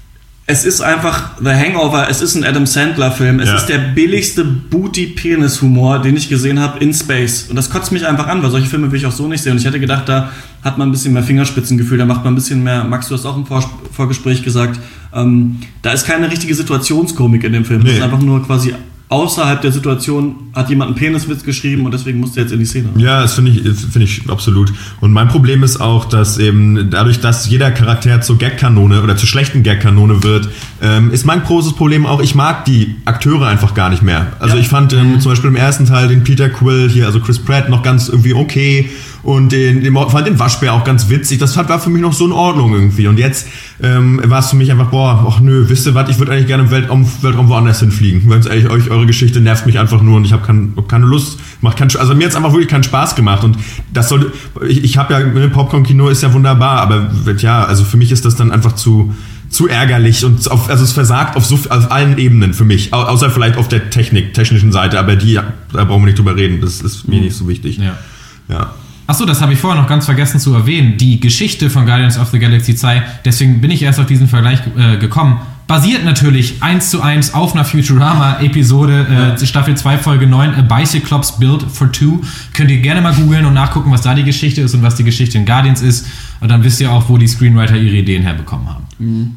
es ist einfach The Hangover, es ist ein Adam Sandler-Film, es ja. ist der billigste Booty-Penis-Humor, den ich gesehen habe in Space. Und das kotzt mich einfach an, weil solche Filme will ich auch so nicht sehen. Und ich hätte gedacht, da hat man ein bisschen mehr Fingerspitzengefühl, da macht man ein bisschen mehr, Max, du hast auch im Vor- Vorgespräch gesagt, ähm, da ist keine richtige Situationskomik in dem Film. Nee. Das ist einfach nur quasi außerhalb der Situation hat jemand einen Peniswitz geschrieben und deswegen musste er jetzt in die Szene. Ja, das finde ich, finde ich absolut. Und mein Problem ist auch, dass eben dadurch, dass jeder Charakter zur Gag-Kanone oder zur schlechten Gag-Kanone wird, ähm, ist mein großes Problem auch, ich mag die Akteure einfach gar nicht mehr. Also ja. ich fand ähm, mhm. zum Beispiel im ersten Teil den Peter Quill hier, also Chris Pratt, noch ganz irgendwie okay und den, den, fand den Waschbär auch ganz witzig. Das war für mich noch so in Ordnung irgendwie. Und jetzt ähm, war es für mich einfach, boah, ach nö, wisst ihr was, ich würde eigentlich gerne im Weltraum, Weltraum woanders hinfliegen. Ganz ehrlich, euch, eure Geschichte nervt mich einfach nur und ich habe kein, keine Lust, macht keinen, also mir hat's einfach wirklich keinen Spaß gemacht und das soll, ich, ich habe ja, Popcorn-Kino ist ja wunderbar, aber ja, also für mich ist das dann einfach zu zu ärgerlich und auf, also es versagt auf so auf allen Ebenen für mich, au, außer vielleicht auf der Technik, technischen Seite, aber die, da brauchen wir nicht drüber reden, das ist mir nicht so wichtig. Ja. Ja. Achso, das habe ich vorher noch ganz vergessen zu erwähnen. Die Geschichte von Guardians of the Galaxy zwei, deswegen bin ich erst auf diesen Vergleich äh, gekommen, basiert natürlich eins zu eins auf einer Futurama-Episode, ja. äh, Staffel zwei, Folge neun, A Bicyclops Built for Two. Könnt ihr gerne mal googeln und nachgucken, was da die Geschichte ist und was die Geschichte in Guardians ist. Und dann wisst ihr auch, wo die Screenwriter ihre Ideen herbekommen haben. Mhm.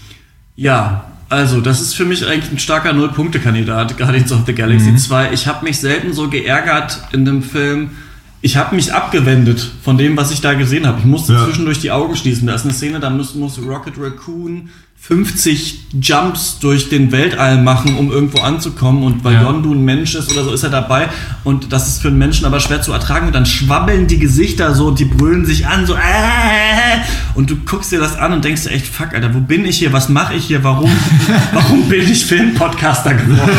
Ja, also das ist für mich eigentlich ein starker Null-Punkte-Kandidat, Guardians of the Galaxy mhm. zwei. Ich habe mich selten so geärgert in dem Film. Ich habe mich abgewendet von dem, was ich da gesehen habe. Ich musste ja. zwischendurch die Augen schließen. Da ist eine Szene, da muss, muss Rocket Raccoon fünfzig Jumps durch den Weltall machen, um irgendwo anzukommen. Und weil ja. Yondu ein Mensch ist oder so, ist er dabei. Und das ist für einen Menschen aber schwer zu ertragen. Und dann schwabbeln die Gesichter so und die brüllen sich an, so äh, und du guckst dir das an und denkst dir echt, fuck, Alter, wo bin ich hier? Was mache ich hier? Warum, warum bin ich Filmpodcaster geworden?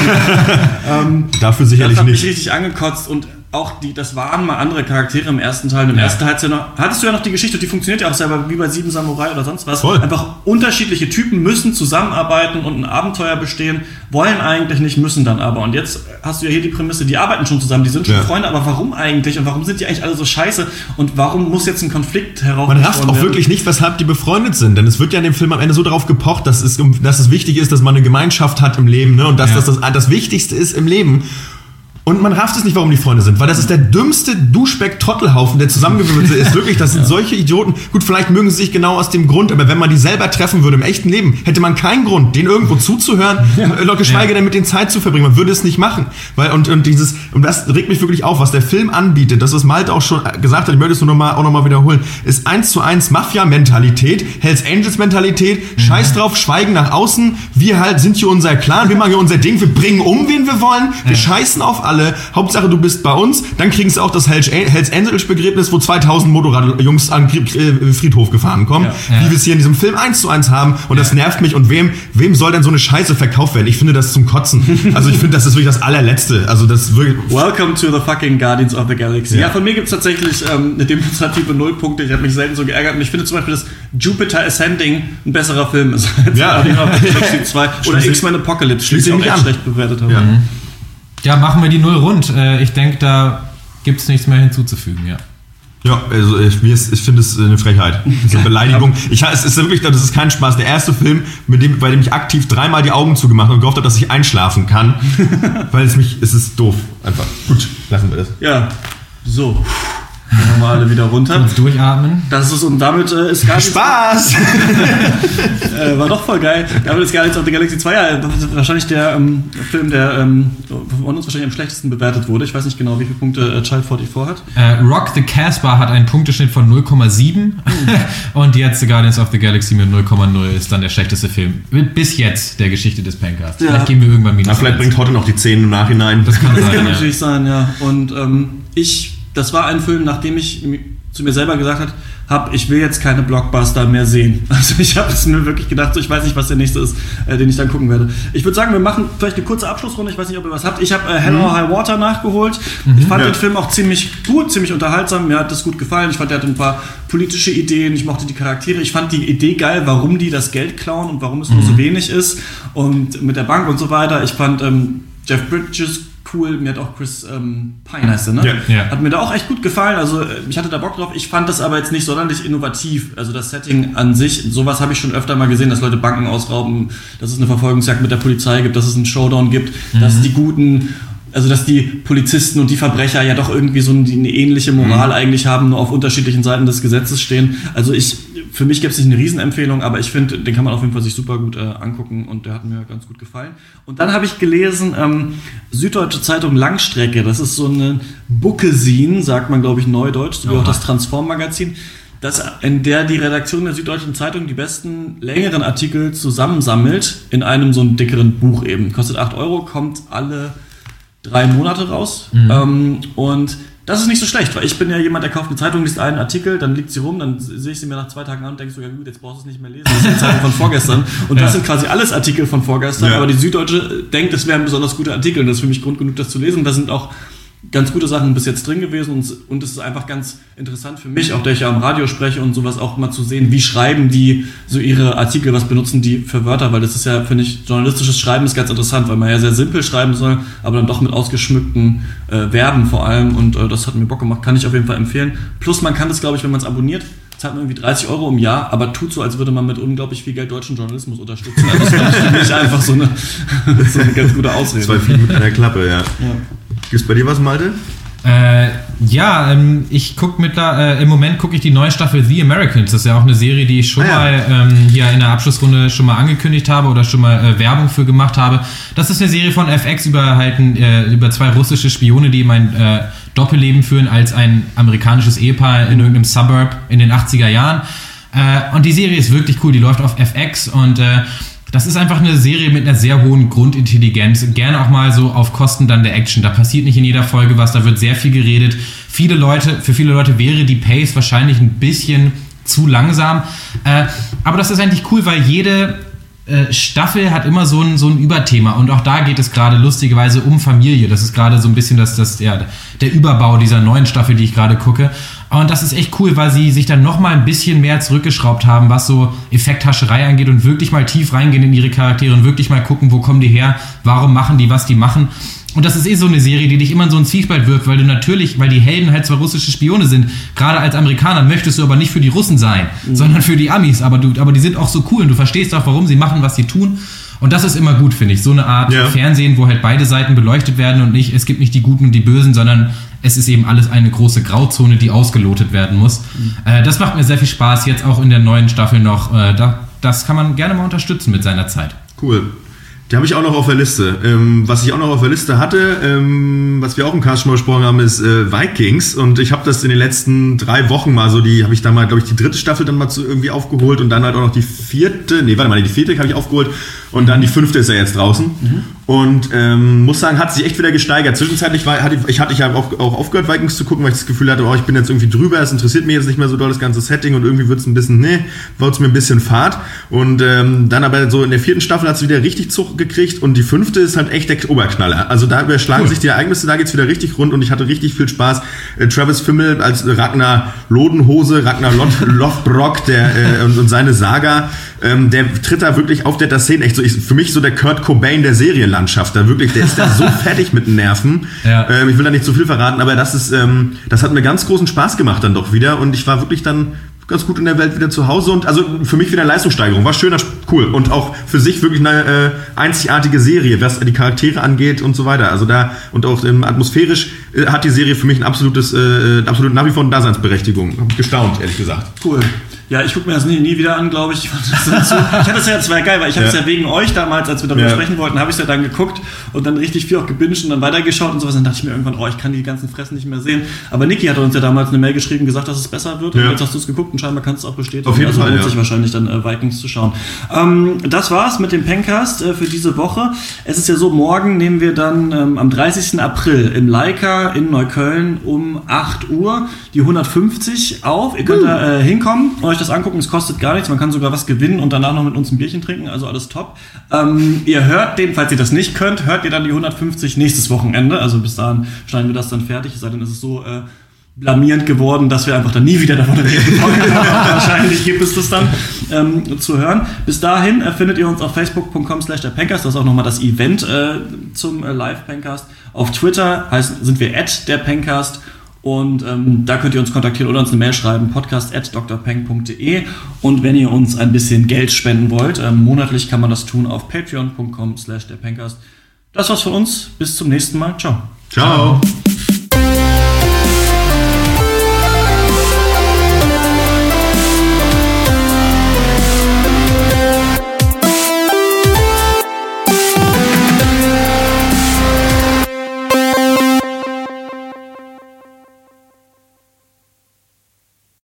ähm, Dafür sicherlich das hat nicht. mich richtig angekotzt und auch die, das waren mal andere Charaktere im ersten Teil. Im ja. ersten Teil ja noch, hattest du ja noch die Geschichte, die funktioniert ja auch selber wie bei Sieben Samurai oder sonst was. Voll. Einfach unterschiedliche Typen müssen zusammenarbeiten und ein Abenteuer bestehen, wollen eigentlich nicht, müssen dann aber. Und jetzt hast du ja hier die Prämisse, die arbeiten schon zusammen, die sind schon ja. Freunde, aber warum eigentlich? Und warum sind die eigentlich alle so scheiße? Und warum muss jetzt ein Konflikt herauskommen? Man rafft auch werden? wirklich nicht, weshalb die befreundet sind. Denn es wird ja in dem Film am Ende so darauf gepocht, dass es, dass es wichtig ist, dass man eine Gemeinschaft hat im Leben, ne? Und dass ja. das, das das Wichtigste ist im Leben. Und man rafft es nicht, warum die Freunde sind, weil das ist der dümmste Duschback-Trottelhaufen, der zusammengewürfelt ist. Wirklich, das sind ja. solche Idioten. Gut, vielleicht mögen sie sich genau aus dem Grund, aber wenn man die selber treffen würde im echten Leben, hätte man keinen Grund, denen irgendwo zuzuhören, ja. geschweige ja. denn mit denen Zeit zu verbringen. Man würde es nicht machen. Weil, und, und dieses, und das regt mich wirklich auf, was der Film anbietet, das, was Malte auch schon gesagt hat, ich möchte es nur noch mal, auch nochmal wiederholen, ist eins zu eins Mafia-Mentalität, Hells Angels-Mentalität, mhm. Scheiß drauf, Schweigen nach außen, wir halt sind hier unser Clan, wir machen hier unser Ding, wir bringen um, wen wir wollen, wir ja. scheißen auf alle. Hauptsache, du bist bei uns. Dann kriegen sie auch das Hells Angels-Begräbnis, wo zweitausend Motorradjungs an Friedhof gefahren kommen. Ja. Ja. Wie wir es hier in diesem Film eins zu eins haben. Und ja. das nervt mich. Und wem, wem soll denn so eine Scheiße verkauft werden? Ich finde das zum Kotzen. Also ich finde, das ist wirklich das allerletzte. Also das wirklich Welcome to the fucking Guardians of the Galaxy. Ja, ja von mir gibt es tatsächlich ähm, eine demonstrative Nullpunkte. Ich habe mich selten so geärgert. Und ich finde zum Beispiel, dass Jupiter Ascending ein besserer Film ist als ja. Guardians of the Galaxy zwei. Oder X-Men Apocalypse, die ich auch echt schlecht bewertet habe. Ja. Mhm. Ja, machen wir die Null rund. Ich denke, da gibt es nichts mehr hinzuzufügen, ja. Ja, also ich, mir ist, ich finde es eine Frechheit. Das ist eine Beleidigung. Ich, es ist wirklich, das ist kein Spaß. Der erste Film, mit dem, bei dem ich aktiv dreimal die Augen zugemacht habe und gehofft habe, dass ich einschlafen kann. Weil es mich, es ist doof. Einfach. Gut, lassen wir das. Ja, so. Gehen wir mal alle wieder runter. Kurz durchatmen. Das ist, und damit äh, ist Guardians Spaß! äh, war doch voll geil. Damit ist Guardians of the Galaxy zwei ja wahrscheinlich der ähm, Film, der ähm, von uns wahrscheinlich am schlechtesten bewertet wurde. Ich weiß nicht genau, wie viele Punkte äh, Child vierundvierzig hat. Äh, Rock the Casbah hat einen Punkteschnitt von null Komma sieben und jetzt The Guardians of the Galaxy mit null Komma null ist dann der schlechteste Film. Bis jetzt der Geschichte des Pencasts. Ja. Vielleicht gehen wir irgendwann minus. Ja, vielleicht bringt heute noch die zehn im Nachhinein. Das kann, das sein, kann ja. natürlich sein, ja. Und ähm, ich das war ein Film, nachdem ich zu mir selber gesagt habe, ich will jetzt keine Blockbuster mehr sehen. Also ich habe es mir wirklich gedacht, so, ich weiß nicht, was der nächste ist, äh, den ich dann gucken werde. Ich würde sagen, wir machen vielleicht eine kurze Abschlussrunde. Ich weiß nicht, ob ihr was habt. Ich habe äh, Hell or High Water nachgeholt. Mhm. Ich fand ja. den Film auch ziemlich gut, ziemlich unterhaltsam. Mir hat das gut gefallen. Ich fand, der hatte ein paar politische Ideen. Ich mochte die Charaktere. Ich fand die Idee geil, warum die das Geld klauen und warum es mhm. nur so wenig ist. Und mit der Bank und so weiter. Ich fand ähm, Jeff Bridges cool, mir hat auch Chris ähm, Pine heißt er, ne? Ja, ja. Hat mir da auch echt gut gefallen, also ich hatte da Bock drauf, ich fand das aber jetzt nicht sonderlich innovativ, also das Setting an sich, sowas habe ich schon öfter mal gesehen, dass Leute Banken ausrauben, dass es eine Verfolgungsjagd mit der Polizei gibt, dass es einen Showdown gibt, mhm. dass die Guten, also dass die Polizisten und die Verbrecher ja doch irgendwie so eine ähnliche Moral mhm. eigentlich haben, nur auf unterschiedlichen Seiten des Gesetzes stehen, also ich, für mich gibt es nicht eine Riesenempfehlung, aber ich finde, den kann man auf jeden Fall sich super gut äh, angucken und der hat mir ganz gut gefallen. Und dann habe ich gelesen, ähm, Süddeutsche Zeitung Langstrecke, das ist so eine Bookesin, sagt man glaube ich neudeutsch, so wie auch das Transform-Magazin, das, in der die Redaktion der Süddeutschen Zeitung die besten längeren Artikel zusammensammelt in einem so einem dickeren Buch eben. Kostet acht Euro, kommt alle drei Monate raus mhm. ähm, und das ist nicht so schlecht, weil ich bin ja jemand, der kauft eine Zeitung, liest einen Artikel, dann liegt sie rum, dann sehe ich sie mir nach zwei Tagen an und denke so, ja gut, jetzt brauchst du es nicht mehr lesen, das ist die Zeitung von vorgestern. Und das ja. sind quasi alles Artikel von vorgestern, ja. aber die Süddeutsche denkt, es wären besonders gute Artikel und das ist für mich Grund genug, das zu lesen. Da sind auch ganz gute Sachen bis jetzt drin gewesen und, und es ist einfach ganz interessant für mich, auch der ich ja am Radio spreche und sowas auch mal zu sehen, wie schreiben die so ihre Artikel, was benutzen die für Wörter, weil das ist ja, finde ich, journalistisches Schreiben ist ganz interessant, weil man ja sehr simpel schreiben soll, aber dann doch mit ausgeschmückten äh, Verben vor allem und äh, das hat mir Bock gemacht, kann ich auf jeden Fall empfehlen. Plus man kann das, glaube ich, wenn man es abonniert, zahlt man irgendwie dreißig Euro im Jahr, aber tut so, als würde man mit unglaublich viel Geld deutschen Journalismus unterstützen. Also das ist für mich einfach so eine, so eine ganz gute Ausrede. Zwei Fliegen mit einer Klappe, ja. ja. Gibt's bei dir was, Malte? Äh, ja, ähm, ich gucke mit da, äh, im Moment gucke ich die neue Staffel The Americans. Das ist ja auch eine Serie, die ich schon ah, ja. mal ähm, hier in der Abschlussrunde schon mal angekündigt habe oder schon mal äh, Werbung für gemacht habe. Das ist eine Serie von F X über halt äh, über zwei russische Spione, die mein äh, Doppelleben führen als ein amerikanisches Ehepaar in irgendeinem Suburb in den achtziger Jahren. Äh, und die Serie ist wirklich cool. Die läuft auf F X und äh, das ist einfach eine Serie mit einer sehr hohen Grundintelligenz. Gerne auch mal so auf Kosten dann der Action. Da passiert nicht in jeder Folge was, da wird sehr viel geredet. Viele Leute, für viele Leute wäre die Pace wahrscheinlich ein bisschen zu langsam. Äh, aber das ist eigentlich cool, weil jede äh, Staffel hat immer so ein, so ein Überthema. Und auch da geht es gerade lustigerweise um Familie. Das ist gerade so ein bisschen das, das, ja, der Überbau dieser neuen Staffel, die ich gerade gucke. Und das ist echt cool, weil sie sich dann nochmal ein bisschen mehr zurückgeschraubt haben, was so Effekthascherei angeht und wirklich mal tief reingehen in ihre Charaktere und wirklich mal gucken, wo kommen die her, warum machen die, was die machen. Und das ist eh so eine Serie, die dich immer in so einen Zwiespalt wirft, weil du natürlich, weil die Helden halt zwar russische Spione sind, gerade als Amerikaner möchtest du aber nicht für die Russen sein, mhm. sondern für die Amis, aber du, aber die sind auch so cool und du verstehst auch, warum sie machen, was sie tun. Und das ist immer gut, finde ich. So eine Art ja. Fernsehen, wo halt beide Seiten beleuchtet werden und nicht, es gibt nicht die Guten und die Bösen, sondern es ist eben alles eine große Grauzone, die ausgelotet werden muss. Mhm. Äh, das macht mir sehr viel Spaß, jetzt auch in der neuen Staffel noch. Äh, da, das kann man gerne mal unterstützen mit seiner Zeit. Cool. Die habe ich auch noch auf der Liste. Ähm, was ich auch noch auf der Liste hatte, ähm, was wir auch im Cast schon mal besprochen haben, ist äh, Vikings. Und ich habe das in den letzten drei Wochen mal so, die habe ich dann mal, glaube ich, die dritte Staffel dann mal zu, irgendwie aufgeholt und dann halt auch noch die vierte, nee, warte mal, die vierte habe ich aufgeholt und dann die fünfte ist ja jetzt draußen. Mhm. Und ähm, muss sagen, hat sich echt wieder gesteigert. Zwischenzeitlich war, hatte ich, ich hatte ich ja auch, auch aufgehört, Vikings zu gucken, weil ich das Gefühl hatte, oh, ich bin jetzt irgendwie drüber, es interessiert mich jetzt nicht mehr so doll das ganze Setting und irgendwie wird es ein bisschen, nee, wird es mir ein bisschen fad. Und ähm, dann aber so in der vierten Staffel hat es wieder richtig Zug gekriegt und die fünfte ist halt echt der Oberknaller. Also da überschlagen cool. sich die Ereignisse, da geht's wieder richtig rund und ich hatte richtig viel Spaß. Äh, Travis Fimmel als Ragnar Lodenhose, Ragnar Lothbrok, der äh, und, und seine Saga, ähm, der tritt da wirklich auf der Szene echt so, ich, für mich so der Kurt Cobain der Serienlandschaft. Da wirklich, der ist da so fertig mit den Nerven. Ja. Ähm, ich will da nicht zu viel verraten, aber das ist, ähm, das hat mir ganz großen Spaß gemacht dann doch wieder und ich war wirklich dann ganz gut in der Welt wieder zu Hause und also für mich wieder eine Leistungssteigerung. War schön, cool und auch für sich wirklich eine äh, einzigartige Serie, was die Charaktere angeht und so weiter. Also da und auch ähm, atmosphärisch äh, hat die Serie für mich ein absolutes, äh, absolut nach wie vor eine Daseinsberechtigung. Hab gestaunt, ehrlich gesagt. Cool. Ja, ich gucke mir das nie, nie wieder an, glaube ich. Ich, fand das so, ich hatte das ja, das war geil, weil ich habe es ja. ja wegen euch damals, als wir darüber ja. sprechen wollten, habe ich es ja dann geguckt und dann richtig viel auch gebinged und dann weitergeschaut und sowas. Dann dachte ich mir irgendwann, oh, ich kann die ganzen Fressen nicht mehr sehen. Aber Niki hat uns ja damals eine Mail geschrieben, gesagt, dass es besser wird. Ja. Und jetzt hast du es geguckt und scheinbar kannst du es auch bestätigen. Auf jeden also Fall, lohnt ja. sich wahrscheinlich dann äh, Vikings zu schauen. Ähm, das war's mit dem Pencast äh, für diese Woche. Es ist ja so, morgen nehmen wir dann ähm, am dreißigsten April im Leica in Neukölln um acht Uhr die hundertfünfzig auf. Ihr könnt uh. da äh, hinkommen und euch das angucken. Es kostet gar nichts, man kann sogar was gewinnen und danach noch mit uns ein Bierchen trinken, also alles top. Ähm, ihr hört den, falls ihr das nicht könnt, hört ihr dann die hundertfünfzig nächstes Wochenende, also bis dahin schneiden wir das dann fertig, es sei denn, es ist so äh, blamierend geworden, dass wir einfach dann nie wieder davon reden wollen. Wahrscheinlich gibt es das dann ähm, zu hören. Bis dahin äh, findet ihr uns auf facebook punkt com slash der Pencast, das ist auch nochmal das Event äh, zum äh, Live-Pencast. Auf Twitter heißt, sind wir at der Pencast. Und ähm, da könnt ihr uns kontaktieren oder uns eine Mail schreiben, podcast at d r peng punkt d e. Und wenn ihr uns ein bisschen Geld spenden wollt, ähm, monatlich kann man das tun auf patreon punkt com slash der Pencast. Das war's von uns. Bis zum nächsten Mal. Ciao. Ciao. Ciao.